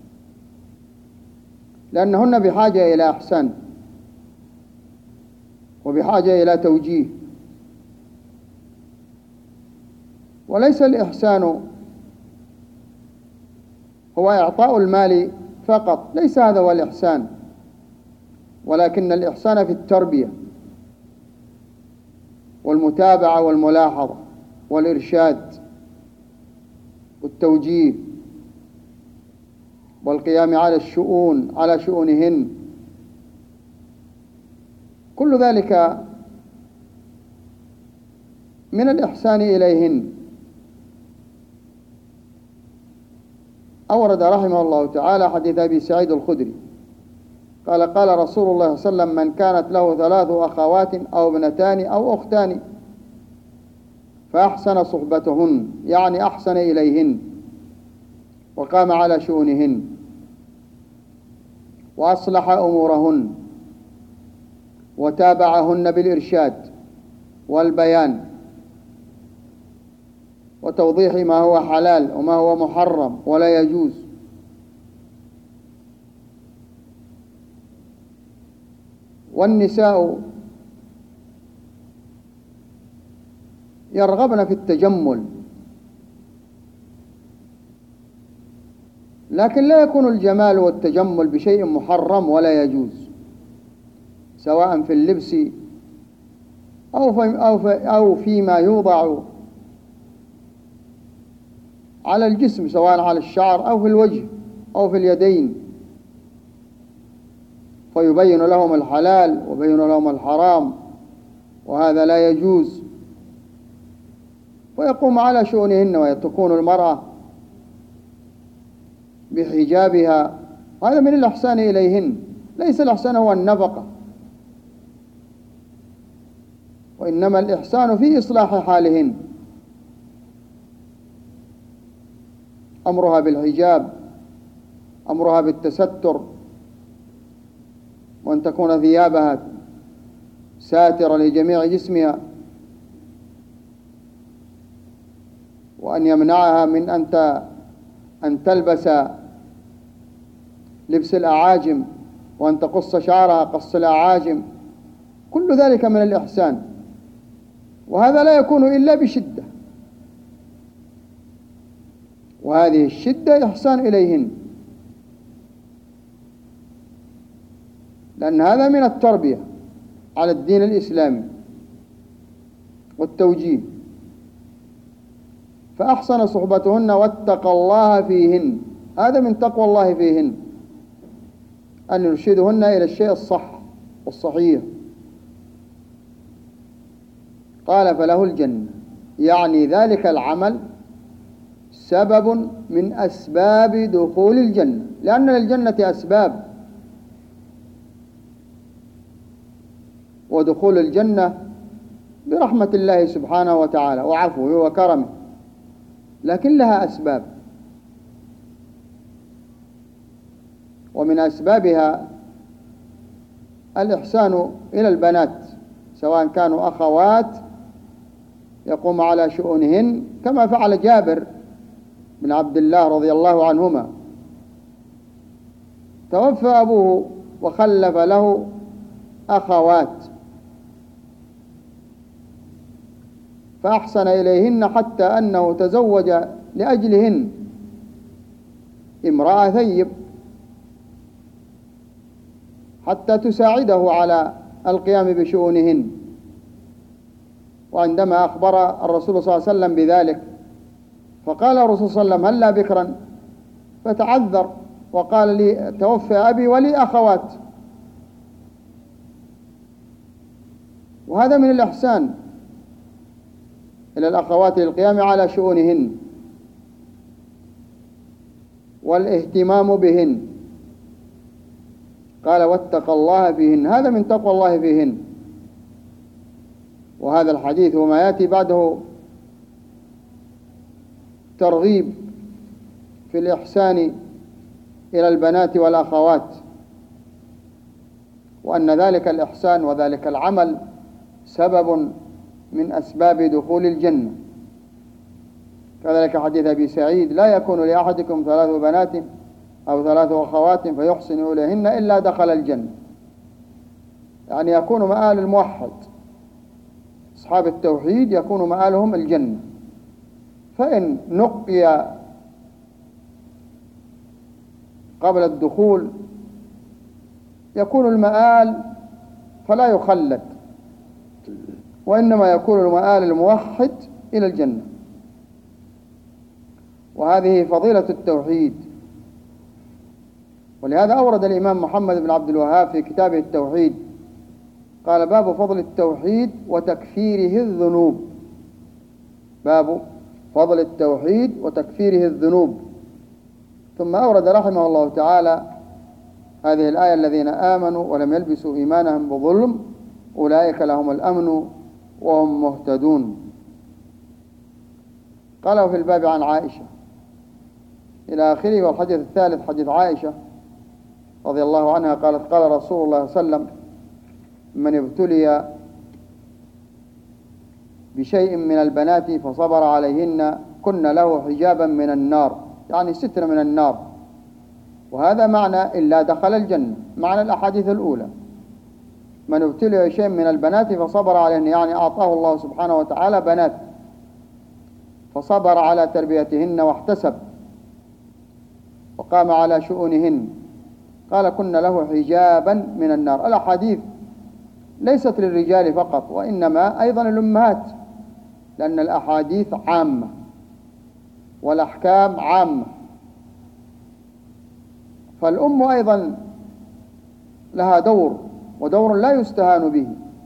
لأنهن بحاجة إلى إحسان وبحاجة إلى توجيه. وليس الإحسان هو إعطاء المال فقط، ليس هذا هو الإحسان، ولكن الإحسان في التربية والمتابعة والملاحظة والإرشاد والتوجيه والقيام على الشؤون على شؤونهن، كل ذلك من الإحسان إليهن. أورد رحمه الله تعالى حديث أبي سعيد الخدري قال قال رسول الله صلى الله عليه وسلم من كانت له ثلاث أخوات أو ابنتان أو أختان فأحسن صحبتهن، يعني أحسن إليهن وقام على شؤونهن وأصلح أمورهن وتابعهن بالإرشاد والبيان وتوضيح ما هو حلال وما هو محرم ولا يجوز، والنساء يرغبن في التجمل، لكن لا يكون الجمال والتجمل بشيء محرم ولا يجوز، سواء في اللبس أو في أو في أو فيما يوضع على الجسم، سواء على الشعر أو في الوجه أو في اليدين، فيبين لهم الحلال ويبين لهم الحرام، وهذا لا يجوز، ويقوم على شؤونهن، وتكون المرأة بحجابها، وهذا من الإحسان إليهن. ليس الإحسان هو النفقة، وإنما الإحسان في إصلاح حالهن، أمرها بالحجاب، أمرها بالتستر، وأن تكون ثيابها ساترة لجميع جسمها، وأن يمنعها من أن أن تلبس لبس الأعاجم، وأن تقص شعرها قص الأعاجم، كل ذلك من الإحسان، وهذا لا يكون إلا بشدة، وهذه الشدة إحسان إليهن، لأن هذا من التربية على الدين الإسلامي والتوجيه. فأحسن صحبتهن واتقى الله فيهن، هذا من تقوى الله فيهن، أن يرشدهن إلى الشيء الصح والصحيح. قال فله الجنة، يعني ذلك العمل سبب من أسباب دخول الجنة، لأن للجنة أسباب، ودخول الجنة برحمة الله سبحانه وتعالى وعفوه وكرمه، لكن لها أسباب، ومن أسبابها الإحسان إلى البنات، سواء كانوا أخوات يقوم على شؤونهن، كما فعل جابر بن عبد الله رضي الله عنهما، توفى أبوه وخلف له أخوات، فأحسن إليهن حتى أنه تزوج لأجلهن امرأة ثيب حتى تساعده على القيام بشؤونهن. وعندما أخبر الرسول صلى الله عليه وسلم بذلك، فقال الرسول صلى الله عليه وسلم: هلا بكرا؟ فتعذر وقال: لي توفى أبي ولي أخوات. وهذا من الإحسان إلى الأخوات للقيام على شؤونهن والاهتمام بهن. قال: واتقى الله فيهن، هذا من تقوى الله فيهن. وهذا الحديث وما يأتي بعده ترغيب في الإحسان إلى البنات والأخوات، وأن ذلك الإحسان وذلك العمل سبب من أسباب دخول الجنة. كذلك حديث أبي سعيد: لا يكون لأحدكم ثلاث بنات أو ثلاث أخوات فيحسن إليهن إلا دخل الجنة، يعني يكون مآل الموحد، أصحاب التوحيد يكون مآلهم الجنة. فإن نقي قبل الدخول يكون المآل فلا يخلد، وإنما يكون المآل الموحد إلى الجنة. وهذه فضيلة التوحيد، ولهذا أورد الإمام محمد بن عبد الوهاب في كتابه التوحيد قال: باب فضل التوحيد وتكفيره الذنوب. باب فضل التوحيد وتكفيره الذنوب. ثم أورد رحمه الله تعالى هذه الآية: الذين آمنوا ولم يلبسوا إيمانهم بظلم أولئك لهم الأمن وهم مهتدون. قال: في الباب عن عائشة إلى آخره. والحديث الثالث حديث عائشة رضي الله عنها قالت: قال رسول الله صلى الله عليه وسلم: من ابتلي بشيء من البنات فصبر عليهن كن له حجابا من النار، يعني ستر من النار. وهذا معنى إلا دخل الجنة، معنى الأحاديث الأولى. من ابتلي شيء من البنات فصبر عليه، يعني أعطاه الله سبحانه وتعالى بنات فصبر على تربيتهن واحتسب وقام على شؤونهن، قال كن له حجابا من النار. الأحاديث ليست للرجال فقط وإنما أيضا الأمهات، لأن الأحاديث عامة والأحكام عامة، فالأم أيضا لها دور، ودور لا يستهان به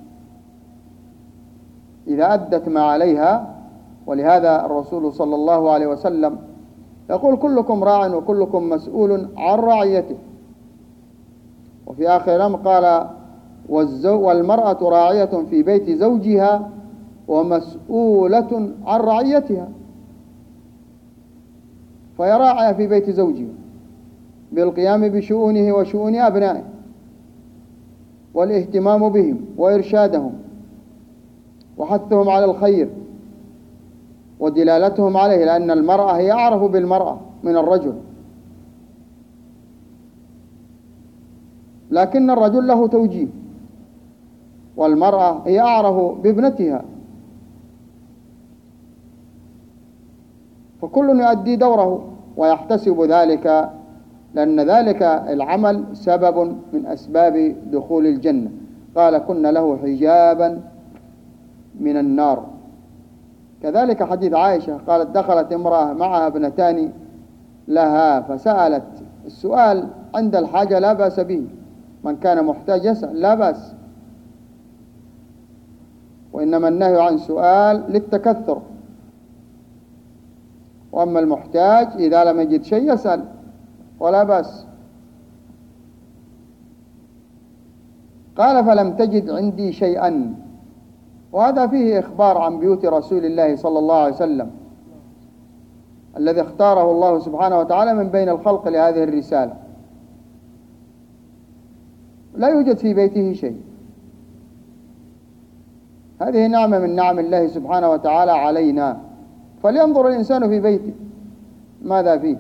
إذا أدت ما عليها. ولهذا الرسول صلى الله عليه وسلم يقول كلكم راع وكلكم مسؤول عن رعيته. وفي آخر الأمر قال والمرأة راعية في بيت زوجها ومسؤولة عن رعيتها، فهي راعية في بيت زوجها بالقيام بشؤونه وشؤون أبنائه والاهتمام بهم وإرشادهم وحثهم على الخير ودلالتهم عليه، لأن المرأة هي أعرف بالمرأة من الرجل، لكن الرجل له توجيه، والمرأة هي أعرف بابنتها، فكل يؤدي دوره ويحتسب ذلك، لأن ذلك العمل سبب من أسباب دخول الجنة. قال كن له حجابا من النار. كذلك حديث عائشة قالت دخلت امرأة معها ابنتان لها فسألت، السؤال عند الحاجة لا بأس به، من كان محتاج يسأل لا بأس، وإنما النهي عن سؤال للتكثر، وأما المحتاج إذا لم يجد شيء يسأل ولا بأس. قال فلم تجد عندي شيئا، وهذا فيه إخبار عن بيوت رسول الله صلى الله عليه وسلم الذي اختاره الله سبحانه وتعالى من بين الخلق لهذه الرسالة، لا يوجد في بيته شيء. هذه نعمة من نعم الله سبحانه وتعالى علينا، فلينظر الإنسان في بيته ماذا فيه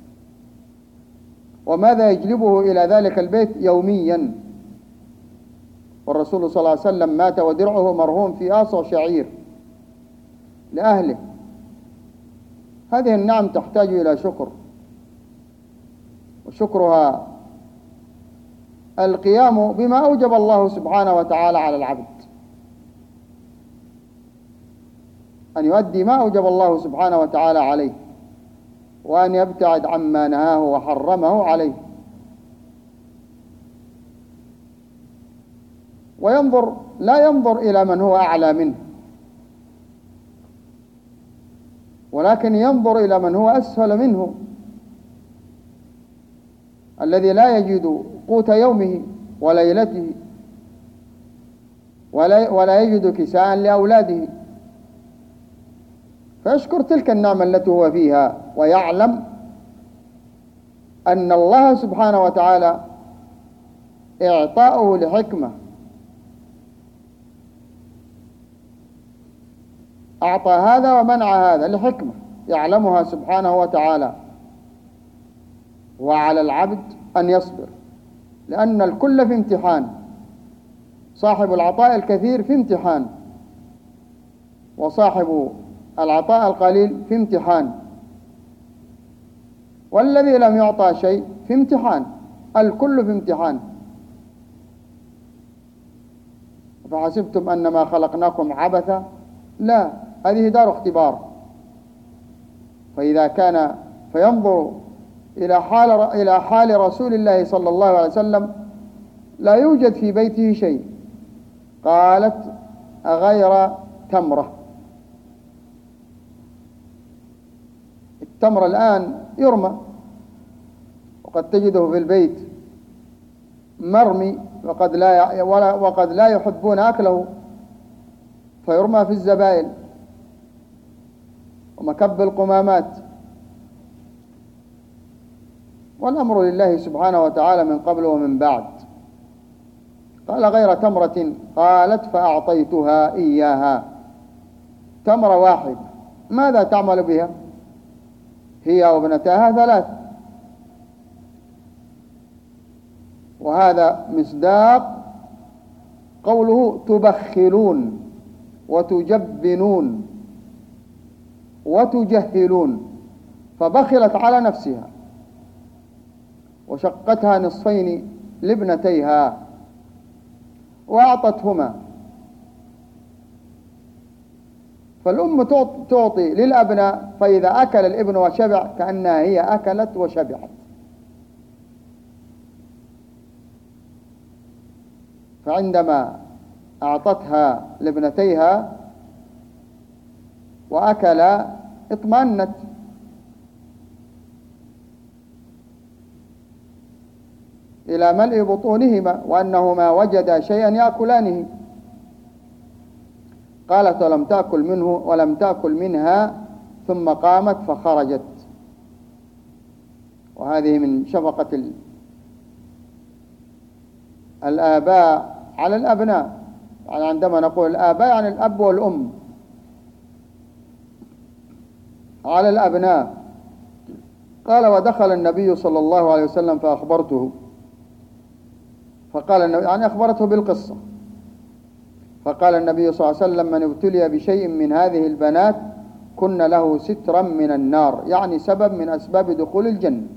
وماذا يجلبه إلى ذلك البيت يوميا. والرسول صلى الله عليه وسلم مات ودرعه مرهون في آصع شعير لأهله. هذه النعم تحتاج إلى شكر، وشكرها القيام بما أوجب الله سبحانه وتعالى على العبد، أن يؤدي ما أوجب الله سبحانه وتعالى عليه، وأن يبتعد عما نهاه وحرمه عليه. وينظر لا ينظر إلى من هو أعلى منه، ولكن ينظر إلى من هو أسفل منه، الذي لا يجد قوت يومه وليلته ولا, ولا يجد كساء لأولاده، فيشكر تلك النعمة التي هو فيها، ويعلم أن الله سبحانه وتعالى إعطاؤه لحكمة، أعطى هذا ومنع هذا لحكمة يعلمها سبحانه وتعالى، وعلى العبد أن يصبر، لأن الكل في امتحان، صاحب العطاء الكثير في امتحان، وصاحب العطاء القليل في امتحان، والذي لم يعطى شيء في امتحان، الكل في امتحان. فحسبتم أنما خلقناكم عبثا، لا، هذه دار اختبار. فإذا كان فينظر إلى حال إلى حال رسول الله صلى الله عليه وسلم لا يوجد في بيته شيء، قالت أغير تمرة. التمر الآن يرمى، وقد تجده في البيت مرمي، وقد لا وقد لا يحبون أكله فيرمى في الزبائن ومكب القمامات. والأمر لله سبحانه وتعالى من قبل ومن بعد. قال غير تمرة، قالت فأعطيتها إياها، تمرة واحدة، ماذا تعمل بها هي وابنتها ثلاث؟ وهذا مصداق قوله تبخلون وتجبنون وتجهلون، فبخلت على نفسها وشقتها نصفين لابنتيها وأعطتهما. فالأم تعطي للأبناء، فإذا أكل الابن وشبع كأنها هي أكلت وشبعت. فعندما أعطتها لابنتيها وأكل اطمأنت، إلى ملء بطونهما وأنهما وجدا شيئا يأكلانه. قالت ولم تأكل منه ولم تأكل منها، ثم قامت فخرجت. وهذه من شفقة الآباء على الأبناء. يعني عندما نقول الآباء يعني الأب والأم على الأبناء. قال ودخل النبي صلى الله عليه وسلم فأخبرته، فقال النبي يعني أخبرته بالقصة، فقال النبي صلى الله عليه وسلم من ابتلي بشيء من هذه البنات كن له سترا من النار، يعني سبب من أسباب دخول الجنة.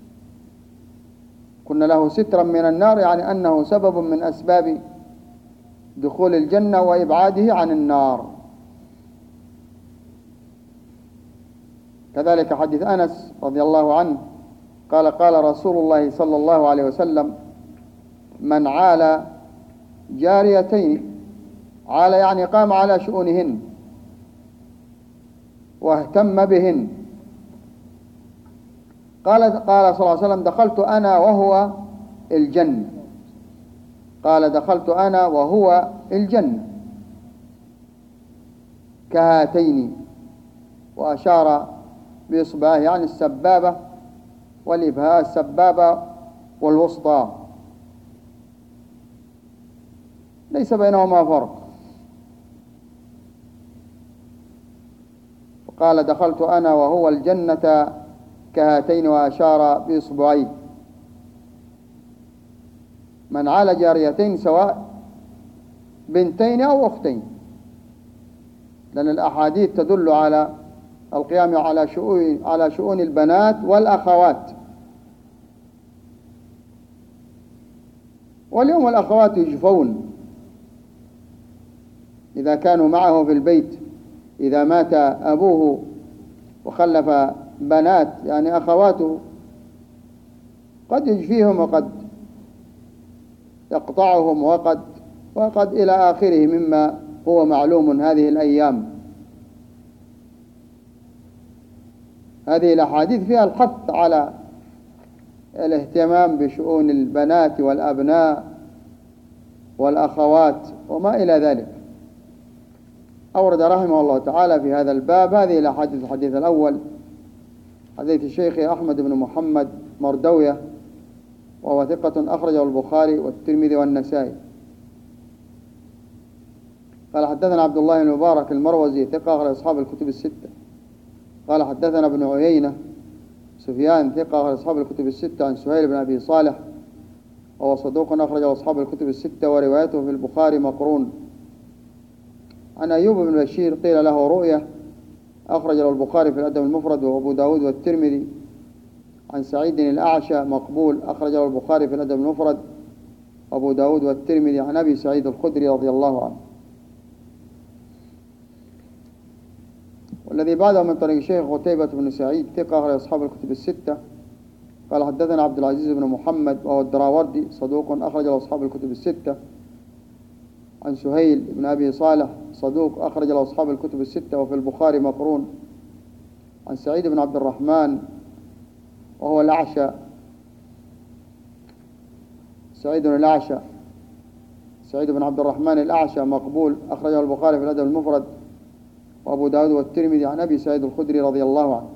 كن له سترا من النار يعني أنه سبب من أسباب دخول الجنة وإبعاده عن النار. كذلك حديث أنس رضي الله عنه قال قال رسول الله صلى الله عليه وسلم من عال جاريتين، عال يعني قام على شؤونهن واهتم بهن، قال قال صلى الله عليه وسلم دخلت أنا وهو الجنة. قال دخلت أنا وهو الجنة كهاتين، وأشار بإصبعه يعني السبابة والإبهاء، السبابة والوسطى ليس بينهما فرق. قال دخلت أنا وهو الجنة كهاتين، وأشار بإصبعيه. من عال جاريتين سواء بنتين أو أختين، لأن الأحاديث تدل على القيام على شؤون على شؤون البنات والأخوات. واليوم الأخوات يجفون إذا كانوا معه في البيت، إذا مات أبوه وخلف بنات يعني أخواته قد يجفيهم وقد يقطعهم وقد وقد إلى آخره مما هو معلوم هذه الأيام. هذه الأحاديث فيها الحث على الاهتمام بشؤون البنات والأبناء والأخوات وما إلى ذلك. أورد رحمه الله تعالى في هذا الباب هذه الأحاديث. الحديث الأول حديث الشيخ أحمد بن محمد مردوية، وهو ثقة أخرجه البخاري والترمذي والنسائي. قال حدثنا عبد الله بن مبارك المروزي ثقة أخرج أصحاب الكتب الستة. قال حدثنا ابن عيينة سفيان ثقة أخرج أصحاب الكتب الستة عن سهيل بن أبي صالح، وهو صدوق أخرجه أصحاب الكتب الستة وروايته في البخاري مقرون. عن أيوب بن بشير قيل له رؤية، أخرج له البخاري في الأدب المفرد وأبو داود والترمذي. عن سعيد الأعشى مقبول، أخرج له البخاري في الأدب المفرد وأبو داود والترمذي. عن أبي سعيد الخدري رضي الله عنه. والذي بعده من طريق الشيخ قتيبة بن سعيد ثقة أخرج أصحاب الكتب الستة. قال حدثنا عبد العزيز بن محمد وهو الدراوردي صدوق أخرج له أصحاب الكتب الستة. عن سهيل بن أبي صالح صدوق أخرج له أصحاب الكتب الستة وفي البخاري مقرون. عن سعيد بن عبد الرحمن وهو الأعشى، سعيد بن الأعشى سعيد بن عبد الرحمن الأعشى مقبول، أخرجه البخاري في الأدب المفرد وأبو داود والترمذي. عن أبي سعيد الخدري رضي الله عنه.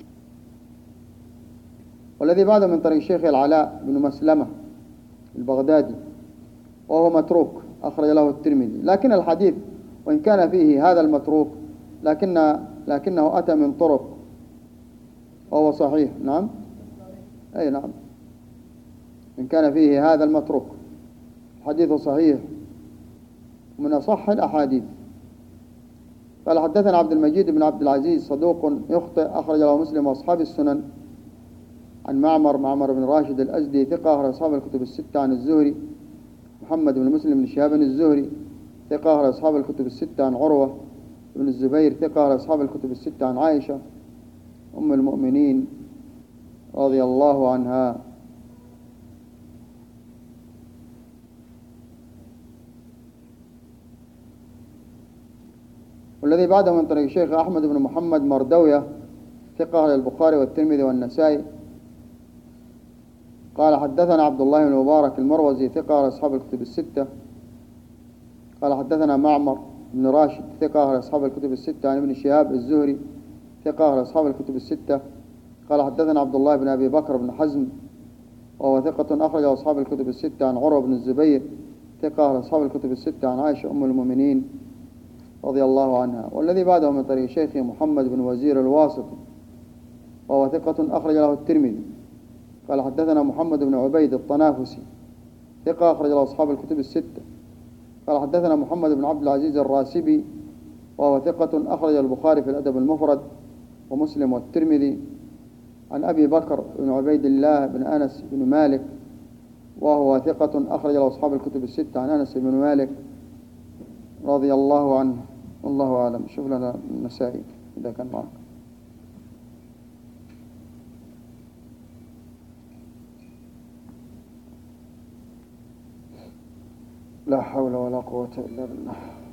والذي بعده من طريق الشيخ العلاء بن مسلمة البغدادي وهو متروك، أخرج له الترمذي. لكن الحديث وإن كان فيه هذا المتروك لكن لكنه أتى من طرق وهو صحيح. نعم أي نعم، إن كان فيه هذا المتروك الحديث صحيح من أصح الأحاديث. قال حدثنا عبد المجيد بن عبد العزيز صدوق يخطئ أخرج له مسلم وأصحاب السنن. عن معمر معمر بن راشد الأزدي ثقة أخرج أصحاب الكتب الستة. عن الزهري محمد بن مسلم بن شهاب الزهري ثقة أخرج أصحاب الكتب الستة. عن عروة بن الزبير ثقة أخرج أصحاب الكتب الستة. عن عائشة أم المؤمنين رضي الله عنها. والذي بعده من طريق الشيخ أحمد بن محمد مردوية ثقة أخرج البخاري والترمذي والنسائي. قال حدثنا عبد الله بن مبارك المروزي ثقة أخرج أصحاب الكتب الستة. قال حدثنا معمر بن راشد ثقة أخرج أصحاب الكتب الستة. عن ابن شهاب الزهري ثقة أخرج أصحاب الكتب الستة. قال حدثنا عبد الله بن أبي بكر بن حزم وهو ثقة أخرج أصحاب الكتب الستة. عن عروة بن الزبير ثقة أخرج أصحاب الكتب الستة. عن عائشة أم المؤمنين رضي الله عنها. والذي بعده من طريق شيخي محمد بن وزير الواسطي وهو ثقة أخرج له الترمذي. قال حدثنا محمد بن عبيد الطنافسي ثقة أخرج له أصحاب الكتب الستة. قال حدثنا محمد بن عبد العزيز الراسبي وهو ثقة أخرج البخاري في الأدب المفرد ومسلم والترمذي. عن أبي بكر بن عبيد الله بن أنس بن مالك وهو ثقة أخرج له أصحاب الكتب الستة. عن أنس بن مالك رضي الله عنه. والله أعلم. شوف لنا النسائي إذا كان معك. لا حول ولا قوة إلا بالله.